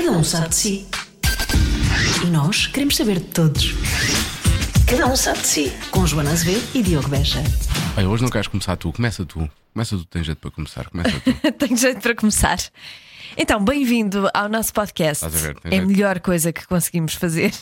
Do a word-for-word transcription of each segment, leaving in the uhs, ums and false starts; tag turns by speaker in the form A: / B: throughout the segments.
A: Cada um sabe de si. E nós queremos saber de todos. Cada um sabe de si. Com Joana Azevedo e Diogo Beja.
B: Olha, hoje não queres começar tu, começa tu. Começa tu, tens jeito para começar, começa tu.
C: Tenho jeito para começar. Então, bem-vindo ao nosso podcast.
B: Estás a ver, tem
C: É a
B: jeito.
C: melhor coisa que conseguimos fazer.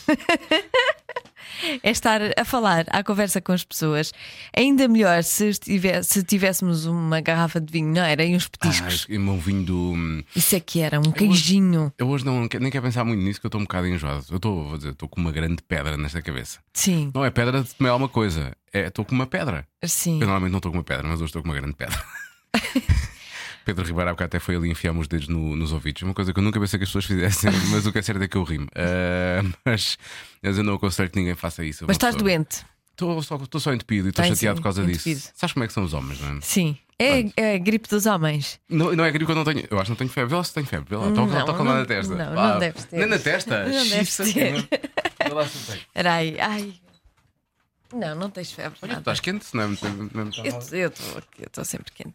C: É estar a falar, à conversa com as pessoas. Ainda melhor se, estive- se tivéssemos uma garrafa de vinho, não era? E uns petiscos.
B: Ah, e um vinho do.
C: Isso é que era, um queijinho.
B: Eu hoje não, nem quero pensar muito nisso, que eu estou um bocado enjoado. Eu estou, vou dizer, estou com uma grande pedra nesta cabeça.
C: Sim,
B: Não é pedra de comer alguma coisa, é estou com uma pedra.
C: sim.
B: Eu normalmente não estou com uma pedra, mas hoje estou com uma grande pedra. Pedro Ribeiro há bocado até foi ali enfiar-me os dedos no- nos ouvidos. Uma coisa que eu nunca pensei que as pessoas fizessem, mas o que é certo é que eu rimo. Ah, mas, mas eu não aconselho que ninguém faça isso.
C: Mas estás doente?
B: Estou só, estou só entupido e estou
C: Tem,
B: chateado
C: sim,
B: por causa
C: entupido.
B: disso. Sabes como é que são os homens, não é?
C: Sim. É, é a gripe dos homens.
B: Não, não é gripe que eu não tenho. Eu acho que não tenho febre. Vê lá se tenho febre. Vê lá, toca,
C: Não,
B: toca
C: não-
B: lá na testa.
C: não,
B: Vá.
C: não deves ter.
B: Nem na testa?
C: Não deves
B: Xiça,
C: ter.
B: senhor. Vê lá se não tenho.
C: Era aí, ai. Não, não tens febre.
B: Olha, tu
C: nada.
B: estás quente? Não é muito, não é muito
C: Eu
B: mal.
C: estou sempre quente.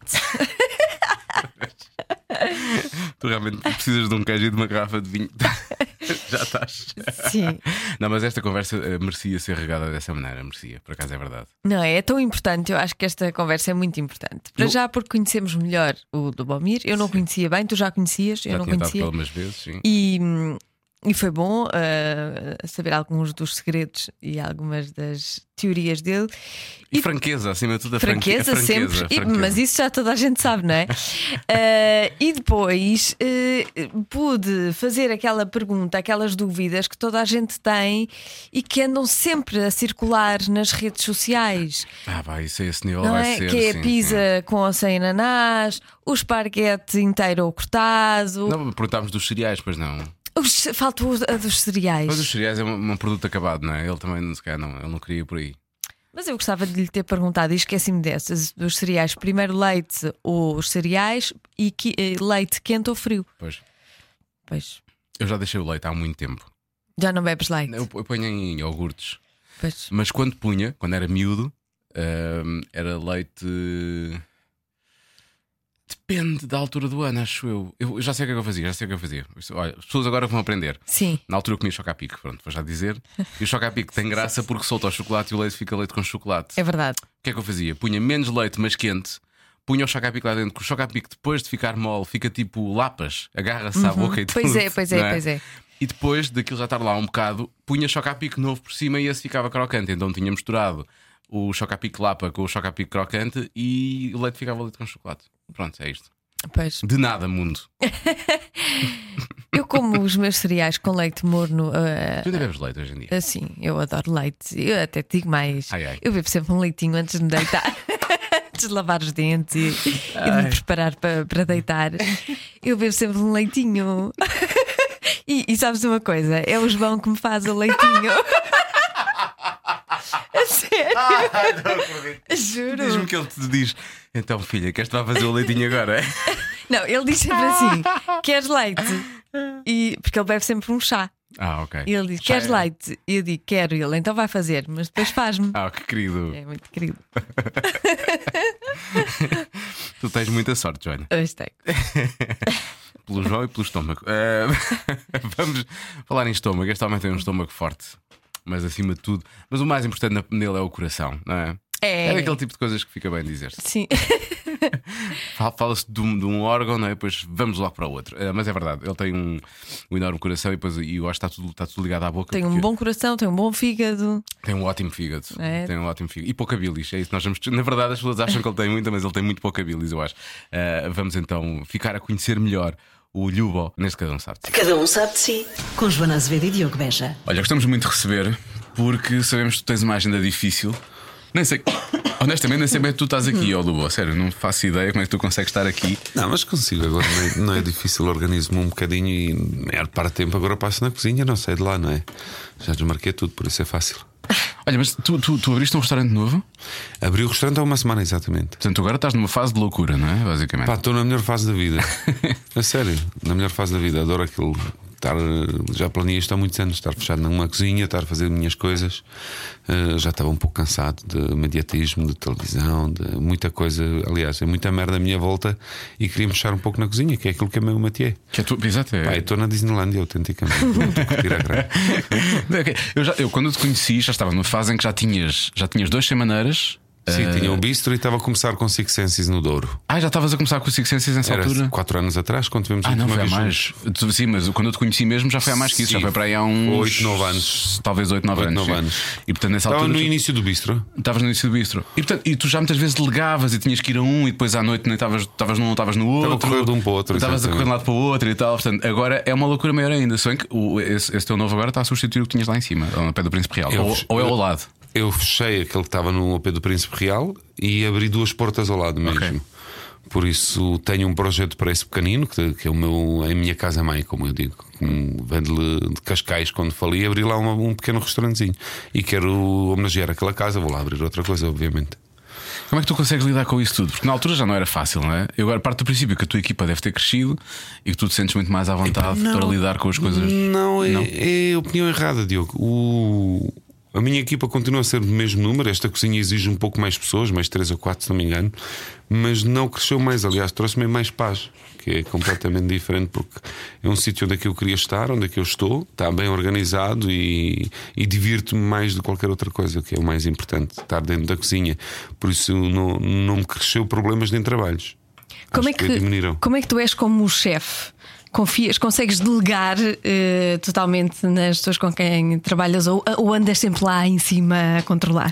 B: Tu realmente precisas de um queijo e de uma garrafa de vinho. Já estás.
C: Sim.
B: Não, mas esta conversa eh, merecia ser regada dessa maneira. Merecia, por acaso é verdade.
C: Não, é tão importante. Eu acho que esta conversa é muito importante. Para
B: Eu-
C: já, porque conhecemos melhor o Lubomir. Eu não conhecia bem, tu já conhecias, eu
B: Já
C: não
B: tinha estado
C: conhecia.
B: pela umas vezes, sim.
C: E, hum, e foi bom ah, saber alguns dos segredos e algumas das teorias dele.
B: E,
C: e-
B: franqueza, acima de tudo, a franque-
C: Franqueza,
B: a franqueza,
C: sempre, E-
B: franqueza.
C: mas isso já toda a gente sabe, não é? Ah, e depois ah, pude fazer aquela pergunta, aquelas dúvidas que toda a gente tem e que andam sempre a circular nas redes sociais.
B: Ah, vai, isso a esse nível
C: Não
B: vai
C: é?
B: ser.
C: Que é
B: sim,
C: a pizza com ou sem ananás, o esparguete inteiro ou cortado.
B: sim. Não, perguntámos dos cereais, pois não.
C: Os, faltou a dos cereais.
B: Mas os cereais é um, um produto acabado, não é? Ele também, se calhar, não, ele não queria ir por aí.
C: Mas eu gostava de lhe ter perguntado e esqueci-me dessas, dos cereais. Primeiro leite ou os cereais e que- eh, leite quente ou frio.
B: Pois.
C: Pois,
B: Eu já deixei o leite há muito tempo.
C: já não bebes leite.
B: Eu, eu ponho em iogurtes.
C: Pois.
B: Mas quando punha, quando era miúdo, hum, era leite. Depende da altura do ano, acho eu. Eu já sei o que é que eu fazia, já sei o que eu fazia. Isso, olha, as pessoas agora vão aprender.
C: Sim,
B: Na altura eu comia chocapic, pronto, vou já dizer. E o chocapic tem graça porque solta o chocolate e o leite fica leite com chocolate.
C: é verdade.
B: O que é que eu fazia? Punha menos leite, mas quente. Punha o chocapic lá dentro. Que o chocapic, depois de ficar mole, fica tipo lapas, agarra-se à boca e tudo.
C: Pois é, pois é,
B: não
C: pois é.
B: E depois daquilo já estar lá um bocado, punha chocapic novo por cima e esse ficava crocante. Então tinha misturado o chocapic lapa com o chocapic crocante e o leite ficava leite com chocolate. Pronto, é isto.
C: Pois.
B: De nada, mundo.
C: Eu como os meus cereais com leite morno. ah,
B: Tu ainda bebes leite hoje em dia?
C: assim, eu adoro leite. Eu até te digo mais.
B: Ai, ai.
C: Eu bebo sempre um leitinho antes de me deitar. Antes de lavar os dentes e, e de me preparar para, para deitar. Eu bebo sempre um leitinho. E, e sabes uma coisa? É o João que me faz o leitinho. A sério. Juro.
B: Diz-me que ele te diz: então, filha, queres-te lá fazer o leitinho agora?
C: Não, ele diz sempre assim: queres leite? E, porque ele bebe sempre um chá.
B: Ah, ok.
C: E ele diz:
B: Já
C: queres
B: é.
C: leite? E eu digo: quero. E ele então vai fazer, mas depois faz-me.
B: Ah, que querido.
C: É muito querido.
B: Tu tens muita sorte, Joana.
C: Hoje tenho.
B: Pelo João e pelo estômago. Eh, vamos falar em estômago. Este homem tem um estômago forte, mas acima de tudo. Mas o mais importante na- nele é o coração, não é?
C: É.
B: É daquele tipo de coisas que fica bem dizer-se.
C: Sim.
B: Fala- Fala-se de um, de um órgão, não é? Depois vamos logo para o outro. Eh, mas é verdade, ele tem um, um enorme coração e, depois, e eu acho que está tudo, está tudo ligado à boca.
C: Tem um
B: porque
C: bom coração, tem um bom fígado.
B: Tem um ótimo fígado.
C: É.
B: Tem um ótimo fígado. E pouca bilis. É isso que nós vamos. Na verdade, as pessoas acham que ele tem muita, mas ele tem muito pouca bilis, eu acho. Eh, vamos então ficar a conhecer melhor o Lubo neste Cada Um Sabe de Si.
A: Cada um sabe de si. Com Joana Azevedo e Diogo Beja.
B: Olha, gostamos muito de receber porque sabemos que tu tens uma agenda difícil. Nem sei, honestamente, nem sei bem que tu estás aqui, ó Lubo. Sério, não faço ideia como é que tu consegues estar aqui.
D: Não, mas consigo agora, não é, não é difícil, organizo-me um bocadinho e a maior parte do tempo agora passo na cozinha, não sei de lá, não é? Já desmarquei tudo, por isso é fácil.
B: Olha, mas tu, tu, tu abriste um restaurante novo?
D: Abri o restaurante há uma semana, exatamente.
B: Portanto, agora estás numa fase de loucura, não é? Basicamente.
D: Pá, estou na melhor fase da vida. A sério, na melhor fase da vida. Adoro aquilo. estar, já planeei isto há muitos anos, estar fechado numa cozinha, estar a fazer minhas coisas. Uh, já estava um pouco cansado de mediatismo, de televisão, de muita coisa. Aliás, é muita merda à minha volta e queria mexer um pouco na cozinha, que é aquilo que é meu métier.
B: Que é tu, exato, é...
D: Pai, estou na Disneylandia autenticamente.
B: eu, já, eu quando te conheci já estava numa fase em que já tinhas, já tinhas dois semaneiras.
D: Sim,
B: uh...
D: tinha o bistro e estava a começar com Six Senses no Douro.
B: Ah, já estavas a começar com o Six Senses nessa
D: Era
B: altura?
D: Quatro anos atrás, quando tivemos
B: Ah, não, foi há
D: vez
B: mais. Tu, sim, mas quando eu te conheci mesmo já foi há mais que isso.
D: Sim,
B: já foi para aí há uns
D: oito, nove anos.
B: Talvez oito, nove anos.
D: anos.
B: E portanto nessa
D: Estava
B: altura.
D: no início do bistro.
B: Estavas no início do bistro. E, portanto, e tu já muitas vezes delegavas e tinhas que ir a um e depois à noite nem estavas, estavas num, estavas no outro.
D: Estava a correr de um para o outro.
B: Estavas a correr de um lado para o outro e tal. Portanto, agora é uma loucura maior ainda. Se bem que o, esse, esse teu novo agora está a substituir o que tinhas lá em cima, ao pé do Príncipe Real.
D: Eu,
B: ou, ou é ao lado.
D: Eu fechei aquele que estava no pé do Príncipe Real e abri duas portas ao lado mesmo.
B: Okay.
D: Por isso tenho um projeto para esse pequenino, que, que é o meu, é a minha casa-mãe, como eu digo. Vendo-lhe de Cascais quando falei, abri lá uma, um pequeno restaurantezinho. E quero homenagear aquela casa, vou lá abrir outra coisa, obviamente.
B: Como é que tu consegues lidar com isso tudo? Porque na altura já não era fácil, não é? Eu agora parto do princípio que a tua equipa deve ter crescido e que tu te sentes muito mais à vontade
D: não,
B: para lidar com as coisas.
D: Não, é,
B: não?
D: é opinião errada, Diogo. O... A minha equipa continua a ser do mesmo número. Esta cozinha exige um pouco mais pessoas, mais três ou quatro, se não me engano, mas não cresceu mais. Aliás, trouxe-me mais paz, que é completamente diferente, porque é um sítio onde é que eu queria estar, onde é que eu estou, está bem organizado e, e divirto-me mais do que qualquer outra coisa, que é o mais importante, estar dentro da cozinha. Por isso não, não me cresceu problemas nem trabalhos.
C: Como é,
D: que
C: que, como é que tu és como chefe? Confias, consegues delegar uh, totalmente nas pessoas com quem trabalhas ou, ou andas sempre lá em cima a controlar?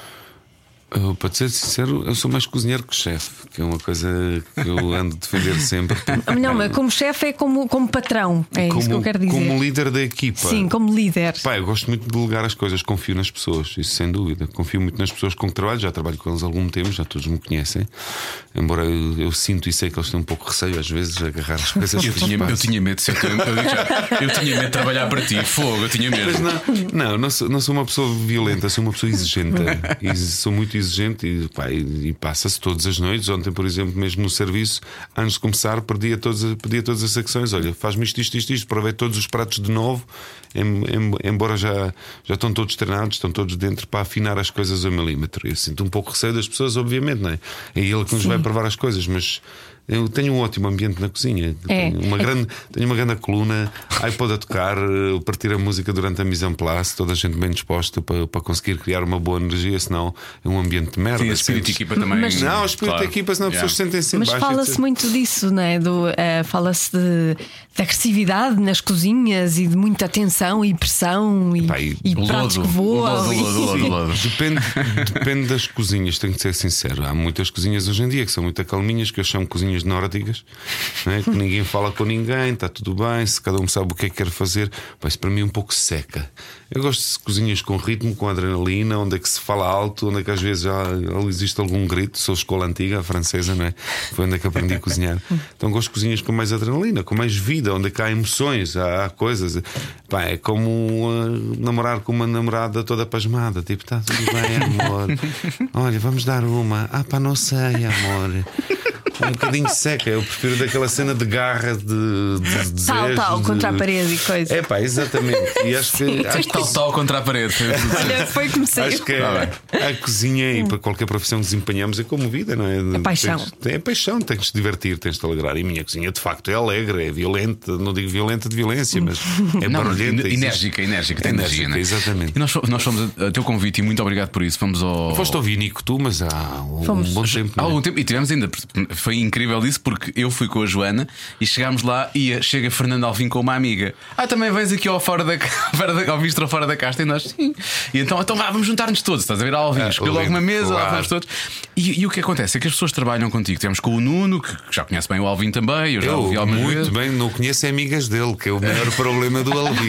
D: Uh, para te ser sincero, eu sou mais cozinheiro que chefe, que é uma coisa que eu ando a defender sempre.
C: Não, mas como chefe é como, como patrão, é
D: como,
C: isso que eu quero dizer.
D: Como líder da equipa.
C: Sim, como líder.
D: Pá, eu gosto muito de delegar as coisas, confio nas pessoas, isso sem dúvida. Confio muito nas pessoas com que trabalho, já trabalho com eles há algum tempo, já todos me conhecem. Embora eu, eu sinto e sei que eles têm um pouco de receio às vezes a agarrar as coisas.
B: Eu tinha, eu tinha medo de ser, eu, digo já, eu tinha medo de trabalhar para ti, fogo, eu tinha medo.
D: Mas não, não, não sou, não sou uma pessoa violenta, sou uma pessoa exigente. E sou muito exigente e, pá, e, e passa-se todas as noites. Ontem, por exemplo, mesmo no serviço, antes de começar, pedia todas, pedia todas as secções: olha, faz-me isto, isto, isto, isto, para ver todos os pratos de novo, em, em, embora já, já estão todos treinados, estão todos dentro para afinar as coisas a milímetro. Eu sinto um pouco receio das pessoas, obviamente, não é? É ele que nos Sim. vai provar as coisas, mas eu tenho um ótimo ambiente na cozinha.
C: É.
D: Tenho uma grande, tenho uma grande coluna, iPod a tocar, partir a música durante a mise en place, toda a gente bem disposta para, para conseguir criar uma boa energia, senão é um ambiente de merda.
B: Sim, a espírito de equipa também.
C: Mas,
D: não, o espírito
B: claro.
D: de equipa, senão as
B: yeah.
D: pessoas sentem-se em
C: Mas
D: baixo.
C: fala-se muito disso, não é? Do, uh, fala-se de, de agressividade nas cozinhas e de muita tensão e pressão e,
D: Pá, e
C: e pratos
B: lodo,
C: que voam.
B: lodo, lodo, lodo, lodo.
D: Depende, depende das cozinhas, tenho que ser sincero. Há muitas cozinhas hoje em dia que são muito calminhas, que eu chamo cozinhas nórdicas, não é? Que ninguém fala com ninguém, está tudo bem, se cada um sabe o que é que quer fazer. Mas para mim é um pouco seca. Eu gosto de cozinhas com ritmo, com adrenalina, onde é que se fala alto, onde é que às vezes já existe algum grito. Sou escola antiga, a francesa, não é? Foi onde é que aprendi a cozinhar. Então gosto de cozinhas com mais adrenalina, com mais vida, onde é que há emoções, há, há coisas. Pá, é como uh, namorar com uma namorada toda pasmada, tipo, está tudo bem, amor. Olha, vamos dar uma. Ah, pá, não sei, amor. Um bocadinho seca. Eu prefiro daquela cena de garra, de, de, de
C: tal, tal,
D: de...
C: contra a parede e coisa.
D: É pá, exatamente. E acho que, acho que
B: Tal, tal contra a parede.
C: Olha, foi como sei.
D: Acho que é, a cozinha e para qualquer profissão que desempenhamos é como vida, não é?
C: É paixão.
D: Tens, é paixão, tens de te divertir, tens de te alegrar. E a minha cozinha de facto é alegre, é violenta, não digo violenta de violência, mas é
B: não,
D: barulhenta.
B: Enérgica, enérgica, tem
D: enérgica,
B: energia, né?
D: Exatamente.
B: E nós, nós fomos a, a teu convite e muito obrigado por isso. Fomos ao.
D: Foste ouvir Nico, tu, mas há um
C: Fomos.
D: bom tempo.
B: Há
D: Não é?
B: algum tempo e tivemos ainda. Foi incrível isso porque eu fui com a Joana e chegámos lá e chega Fernando Alvim com uma amiga. Ah, também vens aqui ao, fora da, ao bistro fora da casta e nós sim. E então, então vá, vamos juntar-nos todos. Estás a ver a Alvim?
D: Ah,
B: Escolheu logo
D: lindo,
B: uma mesa,
D: claro.
B: lá vamos todos. E, e o que acontece é que as pessoas trabalham contigo. Temos com o Nuno, que já conhece bem o Alvim também. Eu já
D: Eu
B: ouvi algumas
D: muito
B: vezes.
D: bem, não conheço amigas dele, que é o maior problema do Alvim.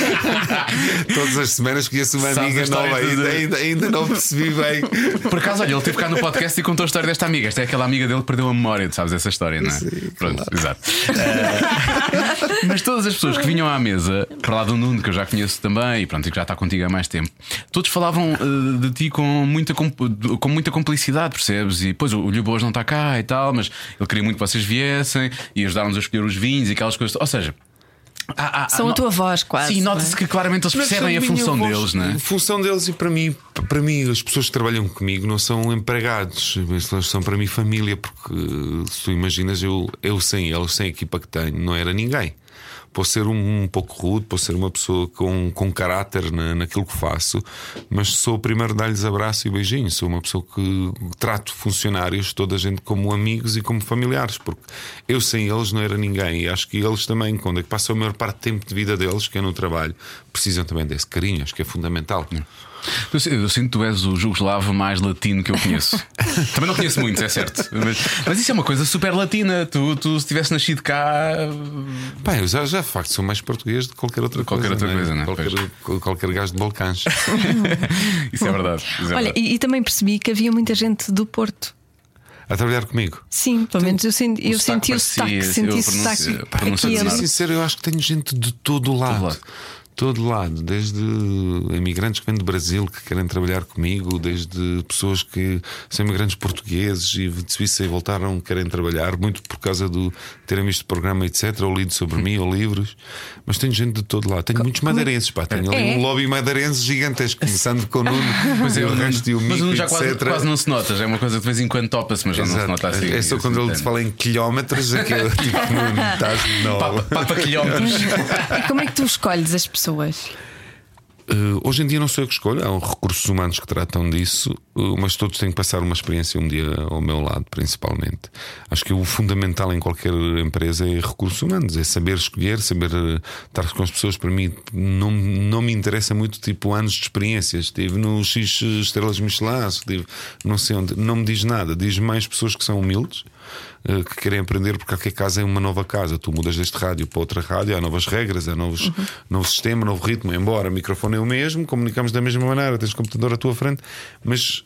D: Todas as semanas conheço uma
B: Sabes
D: amiga
B: a história
D: nova, ainda,
B: de-
D: ainda, ainda não percebi bem.
B: Por acaso, olha, ele teve cá no podcast e contou a história desta amiga. Esta é aquela amiga dele que perdeu a memória, tu sabes essa história, não é?
D: Sim,
B: Pronto, exato. Eh, mas todas as pessoas que vinham à mesa, para lá do Nuno, que eu já conheço também, e pronto, e que já está contigo há mais tempo, todos falavam eh, de ti com muita, com, com muita complicidade, percebes? E depois o Lhuboas não está cá e tal, mas ele queria muito que vocês viessem e ajudaram-nos a escolher os vinhos e aquelas coisas. Ou seja,
E: Ah, ah,
C: São
E: ah,
C: a tua voz, quase.
E: Sim, nota-se que claramente eles percebem a função deles, não é?
D: A função deles e para mim, para mim, as pessoas que trabalham comigo não são empregados, eles são para mim família, porque se tu imaginas, eu, eu sem eles, sem a equipa que tenho, não era ninguém. Posso ser um, um pouco rude, posso ser uma pessoa com, com caráter na, naquilo que faço, mas sou o primeiro a dar-lhes abraço e beijinho. Sou uma pessoa que trato funcionários, toda a gente, como amigos e como familiares, porque eu sem eles não era ninguém. E acho que eles também, quando é que passam a maior parte do tempo de vida deles, que é no trabalho, precisam também desse carinho. Acho que é fundamental.
E: Eu, eu sinto que tu és o jugoslavo mais latino que eu conheço. Também não conheço muito, é certo. Mas, mas isso é uma coisa super latina. Tu, tu se tivesse nascido cá.
D: Pá, eu já, já de facto sou mais português de qualquer outra
E: qualquer
D: coisa.
E: Outra coisa,
D: né?
E: Não é?
D: qualquer, qualquer gajo de Balcãs.
E: Isso é verdade. Isso é
C: Olha,
E: verdade.
C: e, e também percebi que havia muita gente do Porto.
D: A trabalhar comigo.
C: Sim, pelo menos eu senti, eu
E: o sotaque
C: senti o
E: parecia,
C: sotaque, senti
E: eu
C: o sotaque.
E: pronuncio-
D: Pá,
E: pronuncio
D: para
E: de
D: ser
E: norte.
D: sincero, eu acho que tenho gente de todo o lado.
E: lado.
D: Todo lado, desde imigrantes que vêm do Brasil que querem trabalhar comigo, desde pessoas que são imigrantes portugueses e de Suíça e voltaram, querem trabalhar, muito por causa do terem visto o programa, etcétera, ou lido sobre mim, ou livros. Mas tenho gente de todo lado. Tenho muitos madeirenses, pá. Tenho ali
C: É?
D: um lobby madeirense gigantesco, começando com o Nuno,
E: Pois é,
D: e o
E: o Nuno-
D: resto e o
E: mas
D: Mico,
E: o Nuno já quase,
D: etcétera.
E: quase não se nota. Já é uma coisa que de vez em quando topa-se, mas já não se
D: Exato.
E: nota assim.
D: É só quando ele
E: assim,
D: fala em quilómetros é que eu tipo, Nuno, estás não.
E: Papa, papa quilómetros.
C: E como é que tu escolhes as pessoas?
D: Uh, hoje em dia não sou eu que escolho, há recursos humanos que tratam disso, uh, mas todos têm que passar uma experiência um dia ao meu lado, principalmente. Acho que o fundamental em qualquer empresa é recursos humanos, é saber escolher, saber uh, estar com as pessoas. Para mim, não, não me interessa muito tipo anos de experiências. Estive no X Estrelas Michelin, estive não sei onde, não me diz nada, diz mais pessoas que são humildes. Que querem aprender, porque qualquer casa é uma nova casa. Tu mudas deste rádio para outra rádio, há novas regras, há novos, uhum. novo sistema, novo ritmo. Embora o microfone é o mesmo, comunicamos da mesma maneira, tens o computador à tua frente, mas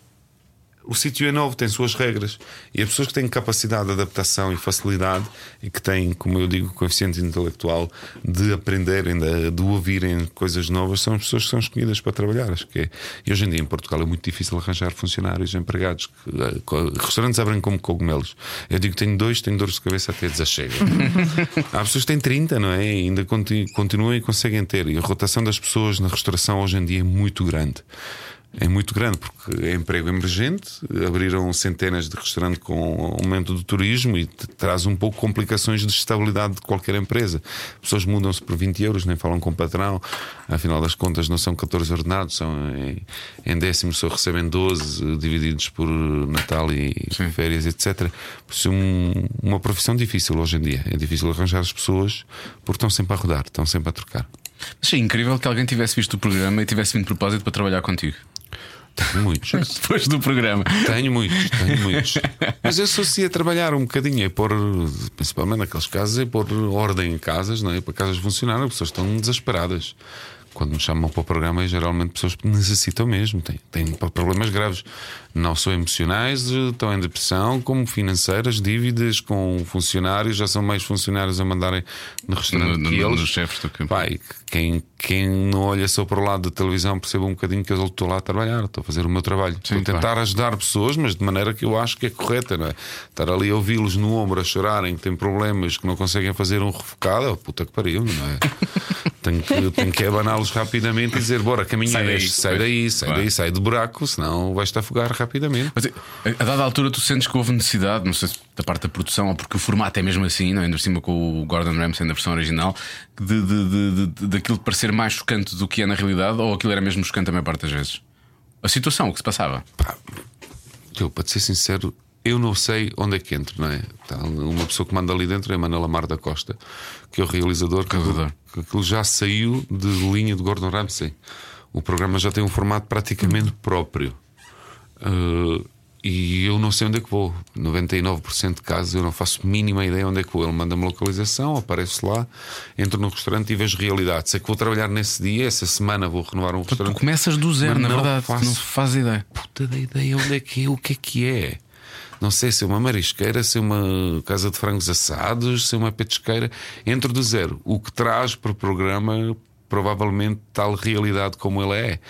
D: o sítio é novo, tem suas regras. E as pessoas que têm capacidade de adaptação e facilidade e que têm, como eu digo, coeficiente intelectual de aprenderem, de, de ouvirem coisas novas, são as pessoas que são escolhidas para trabalhar. Acho que é. E hoje em dia em Portugal é muito difícil arranjar funcionários, empregados. Restaurantes abrem como cogumelos. Eu digo que tenho dois, tenho dores de cabeça até desachega. Há pessoas que têm trinta, não é? E ainda continuam e conseguem ter. E a rotação das pessoas na restauração hoje em dia é muito grande. É muito grande porque é emprego emergente. Abriram centenas de restaurantes com aumento do turismo e traz um pouco complicações de estabilidade de qualquer empresa. As pessoas mudam-se por vinte euros, nem falam com o patrão. Afinal das contas, não são catorze ordenados, são em, em décimos, só recebem doze, divididos por Natal e Sim. férias, etcétera. Por isso, um, uma profissão difícil hoje em dia. É difícil arranjar as pessoas porque estão sempre a rodar, estão sempre a trocar.
E: Achei incrível que alguém tivesse visto o programa e tivesse vindo de propósito para trabalhar contigo.
D: Tenho muitos.
E: Depois do programa.
D: Tenho muitos, tenho muitos. Mas eu só se ia trabalhar um bocadinho, é pôr, principalmente naqueles casos, é pôr ordem em casas, não é? Para casas funcionarem, as pessoas estão desesperadas. Quando me chamam para o programa, é geralmente pessoas que necessitam mesmo, têm, têm problemas graves, não só emocionais, estão em depressão, como financeiras, dívidas com funcionários, já são mais funcionários a mandarem no restaurante
E: no,
D: que
E: no,
D: eles.
E: Nos chefes do campo.
D: Pai, quem, quem não olha só para o lado da televisão percebe um bocadinho que eu estou lá a trabalhar, estou a fazer o meu trabalho.
E: Sim,
D: estou a tentar
E: claro.
D: ajudar pessoas, mas de maneira que eu acho que é correta, não é? Estar ali a ouvi-los no ombro a chorarem, que têm problemas, que não conseguem fazer um refocado, oh, puta que pariu, não é? Tenho que, tenho que abaná-los rapidamente e dizer: bora, caminha
E: Sai daí,
D: este, sai daí, sai
E: claro.
D: daí, sai do buraco, senão vais-te afogar rapidamente.
E: Mas a dada altura tu sentes que houve necessidade, não sei se da parte da produção ou porque o formato é mesmo assim, não é? Ainda por cima com o Gordon Ramsay na versão original, de, de, de, de, daquilo de parecer mais chocante do que é na realidade, ou aquilo era mesmo chocante a maior parte das vezes? A situação, o que se passava?
D: Pá, eu, para te ser sincero, eu não sei onde é que entro, não é? Tá, uma pessoa que manda ali dentro é a Manuela Mar da Costa, que é o realizador, que,
E: realizador.
D: que aquilo já saiu de linha de Gordon Ramsay. O programa já tem um formato praticamente próprio. Uh, e eu não sei onde é que vou. noventa e nove por cento de casos eu não faço mínima ideia onde é que vou. Ele manda-me localização, apareço lá, entro no restaurante e vejo realidade. Sei que vou trabalhar nesse dia, essa semana vou renovar um
E: Tu
D: restaurante.
E: começas do zero,
D: Mas
E: na
D: não
E: verdade,
D: faço
E: não fazes ideia.
D: Puta da ideia onde é que é, o que é que é. Não sei se é uma marisqueira, se é uma casa de frangos assados, se é uma petisqueira. Entro do zero. O que traz para o programa provavelmente tal realidade como ele é.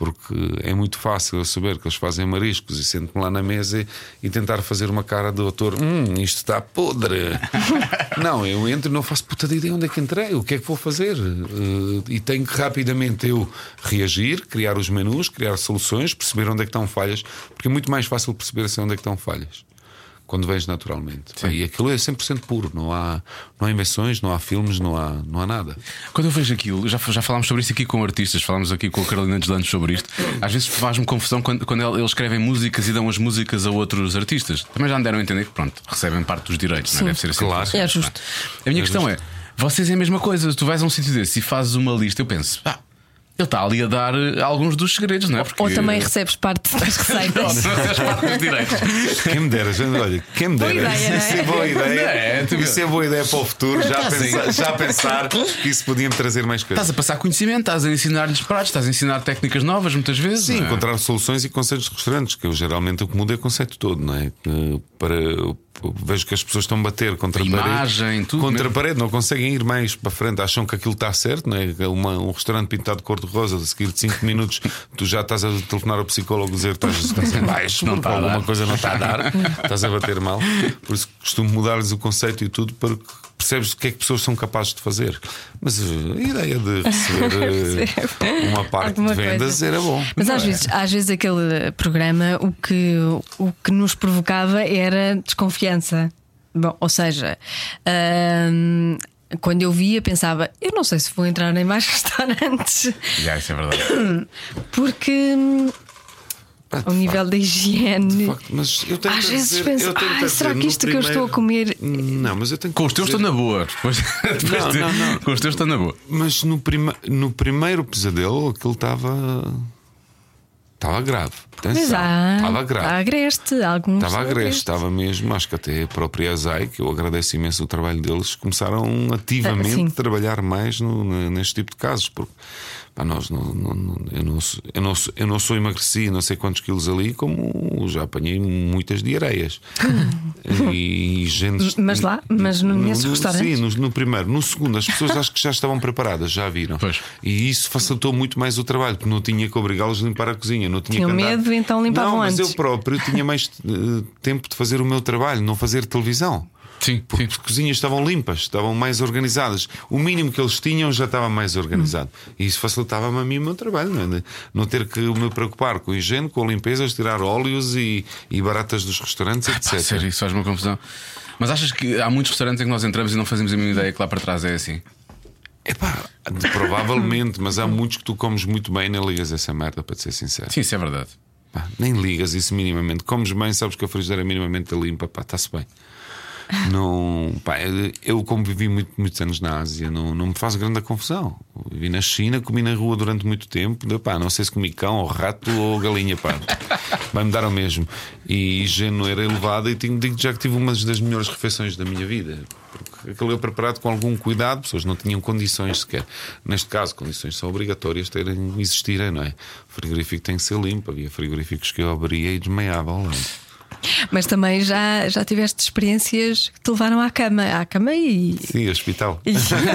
D: Porque é muito fácil eu saber que eles fazem mariscos e sento-me lá na mesa e tentar fazer uma cara de autor: Hum, isto está podre. Não, eu entro e não faço puta de ideia onde é que entrei, o que é que vou fazer. Uh, e tenho que rapidamente eu reagir, criar os menus, criar soluções, perceber onde é que estão falhas, porque é muito mais fácil perceber assim onde é que estão falhas quando vens naturalmente. Sim. E aquilo é cem por cento puro, não há, não há invenções, não há filmes, não há, não há nada.
E: Quando eu vejo aquilo, já, já falámos sobre isso aqui com artistas, falámos aqui com a Carolina Deslandes sobre isto. Às vezes faz-me confusão quando, quando eles escrevem músicas e dão as músicas a outros artistas. Também já me deram a entender que, pronto, recebem parte dos direitos, não é? Deve ser assim.
D: Claro.
C: É justo.
E: A minha
D: É
E: questão
D: justo.
E: é: vocês é a mesma coisa, tu vais a um sítio desse e fazes uma lista, eu penso, ah, ele está ali a dar alguns dos segredos, não é? Porque...
C: Ou também recebes parte das receitas.
E: Não recebes parte dos direitos.
D: Quem me dera, gente, olha, quem me dera.
C: Boa ideia, não é?
D: Isso é boa ideia.
E: Não é? Tu-
D: Isso é boa ideia para o futuro. Já,
E: Estás
D: pensa,
E: aí.
D: já pensar que isso podia-me trazer mais coisas.
E: Estás a passar conhecimento, estás a ensinar-lhes pratos, estás a ensinar técnicas novas muitas vezes.
D: Sim,
E: não é?
D: encontrar soluções e conceitos de restaurantes, que eu geralmente o que mudo é o conceito todo, não é? Que Para, eu vejo que as pessoas estão a bater contra a,
E: A imagem,
D: parede,
E: tudo
D: contra
E: mesmo.
D: a parede, não conseguem ir mais para frente, acham que aquilo está certo, não é? Uma, um restaurante pintado de cor-de-rosa, a seguir de cinco minutos, tu já estás a telefonar ao psicólogo dizer que estás, estás em baixo,
E: Não
D: porque
E: está a
D: alguma
E: dar.
D: coisa não está a dar, estás a bater mal. Por isso costumo mudar-lhes o conceito e tudo para que percebes o que é que pessoas são capazes de fazer. Mas uh, a ideia de receber uh, uma parte
C: Alguma
D: de vendas
C: coisa.
D: era bom.
C: Mas às vezes, às vezes aquele programa o que, o que nos provocava era desconfiança. Bom, ou seja, hum, quando eu via, pensava: eu não sei se vou entrar em mais restaurantes,
E: Já, isso é verdade.
C: porque hum,
D: Pá, de
C: ao nível da higiene.
D: De facto, mas eu tenho
C: Às
D: que
C: vezes
D: dizer,
C: penso,
D: eu tenho
C: "Ai,
D: que
C: será
D: dizer,
C: que
D: no
C: isto que eu estou a comer-"
D: Não, mas eu tenho que
E: Com os teus
D: dizer-
E: estou na boa. Depois, depois
D: Não,
E: de-
D: não, não.
E: Com os teus estou na boa.
D: Mas no, prima... no primeiro pesadelo aquilo estava. Estava grave.
C: Mas
D: Atenção,
C: há,
D: estava grave.
C: há agreste, alguns
D: Estava
C: são
D: agreste,
C: agrestes.
D: estava mesmo. Acho que até a própria Azai, que eu agradeço imenso o trabalho deles, começaram
C: Ah,
D: ativamente
C: sim.
D: a trabalhar mais no, no- neste tipo de casos. Porque pá, nós não, não- não- eu, não, sou- eu, não, sou- eu não sou emagreci não sei quantos quilos ali, como já apanhei muitas diarreias. E gente.
C: Mas lá, mas no- nesses
D: no,
C: restaurantes?
D: Sim, no, no primeiro. No segundo, as pessoas acho que já estavam preparadas, já viram.
E: Pois.
D: E isso facilitou muito mais o trabalho, porque não tinha que obrigá-los a limpar a cozinha. Não tinha
C: Tinham
D: que andar...
C: medo, então limpavam
D: não, mas
C: antes.
D: eu próprio tinha mais eh, tempo de fazer o meu trabalho, não fazer televisão.
E: Sim,
D: Porque
E: sim.
D: as cozinhas estavam limpas, estavam mais organizadas. O mínimo que eles tinham já estava mais organizado. E isso facilitava-me a mim o meu trabalho, não, é? De não ter que me preocupar com a higiene, com a limpeza, tirar óleos e, e baratas dos restaurantes,
E: Pá,
D: etcétera.
E: sério, isso faz uma confusão. Mas achas que há muitos restaurantes em que nós entramos e não fazemos a mínima ideia que lá para trás é assim?
D: Epá, provavelmente, mas há muitos que tu comes muito bem e nem ligas essa merda, para te ser sincero.
E: Sim, isso é verdade.
D: Pá, nem ligas isso minimamente. Comes bem, sabes que a frigideira é minimamente limpa, pá, está-se bem. Não, pá, eu, como vivi muito, muitos anos na Ásia, não, não me faz grande confusão. Vivi na China, comi na rua durante muito tempo. Pá, não sei se comi cão, ou rato ou galinha, pá. Vai-me dar ao mesmo. E a higiene não era elevada. E tenho, digo já que tive uma das melhores refeições da minha vida. Porque aquilo é preparado com algum cuidado, pessoas não tinham condições sequer. Neste caso, condições são obrigatórias terem, existirem, não é? O frigorífico tem que ser limpo. Havia frigoríficos que eu abria e desmaiava ao lado.
C: Mas também já, já tiveste experiências que te levaram à cama, à cama e.
D: Sim, hospital.
C: E hospital.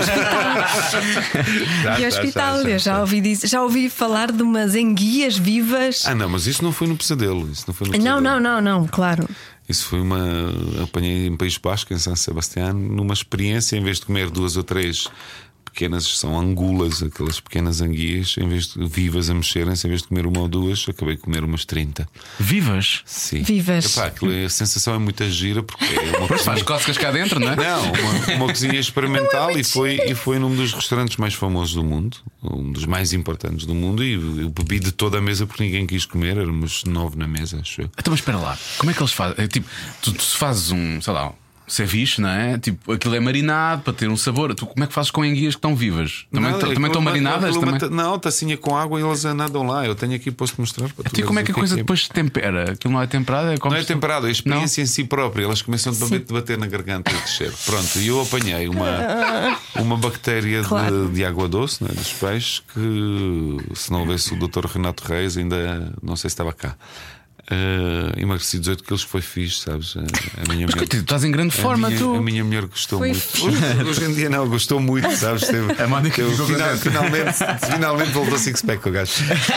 D: Já,
C: E
D: já,
C: hospital.
D: já, já,
C: Eu já ouvi, dizer- já ouvi falar de umas enguias vivas.
D: Ah, não, mas isso não foi no pesadelo. Isso não foi no
C: não,
D: pesadelo.
C: não, não, não, claro.
D: Isso foi uma. Apanhei em País Basco, em São Sebastião, numa experiência, em vez de comer duas ou três pequenas, são angulas, aquelas pequenas anguias, em vez de vivas a mexerem-se, em vez de comer uma ou duas, acabei de comer umas trinta.
E: Vivas?
D: Sim.
C: Vivas.
D: Epá, aquilo é- a sensação é muito gira porque é uma
E: Pois faz
D: cozinha,
E: cócegas cá dentro, não é?
D: não, uma, uma cozinha experimental e foi, e foi num dos restaurantes mais famosos do mundo, um dos mais importantes do mundo, e eu bebi de toda a mesa porque ninguém quis comer, éramos nove na mesa, acho eu.
E: Então, mas espera lá, como é que eles fazem? É, tipo, tu, tu fazes um, sei lá, um ceviche, não é? Tipo, aquilo é marinado para ter um sabor. Tu, como é que fazes com enguias que estão vivas? Também,
D: Não,
E: também
D: aquilo
E: estão
D: uma-
E: marinadas?
D: aquilo uma
E: Também?
D: ta- Não, tacinha com água e elas nadam lá. Eu tenho aqui, posso mostrar para tu
E: Então, e como é
D: veres
E: que a
D: o
E: coisa
D: é.
E: depois se tempera? Aquilo não é temperado? É como
D: Não é
E: se-
D: temperado, é a experiência em si própria. Elas começam a bater, bater na garganta e descer. Pronto, e eu apanhei uma, uma bactéria de-
C: Claro.
D: de, água doce, né, dos peixes, que se não houvesse o doutor Renato Reis, ainda não sei se estava cá. Uh, emagreci dezoito quilos, foi fixe, sabes? A, a minha
E: Mas
D: mulher,
E: tu estás em grande forma,
D: a minha,
E: tu.
D: A minha mulher gostou
C: Foi
D: muito. Hoje, hoje em dia não, gostou muito, sabes? Teve,
E: A Mónica
D: teve,
E: ficou
D: final,
E: contente.
D: finalmente, finalmente voltou six-pack o gajo.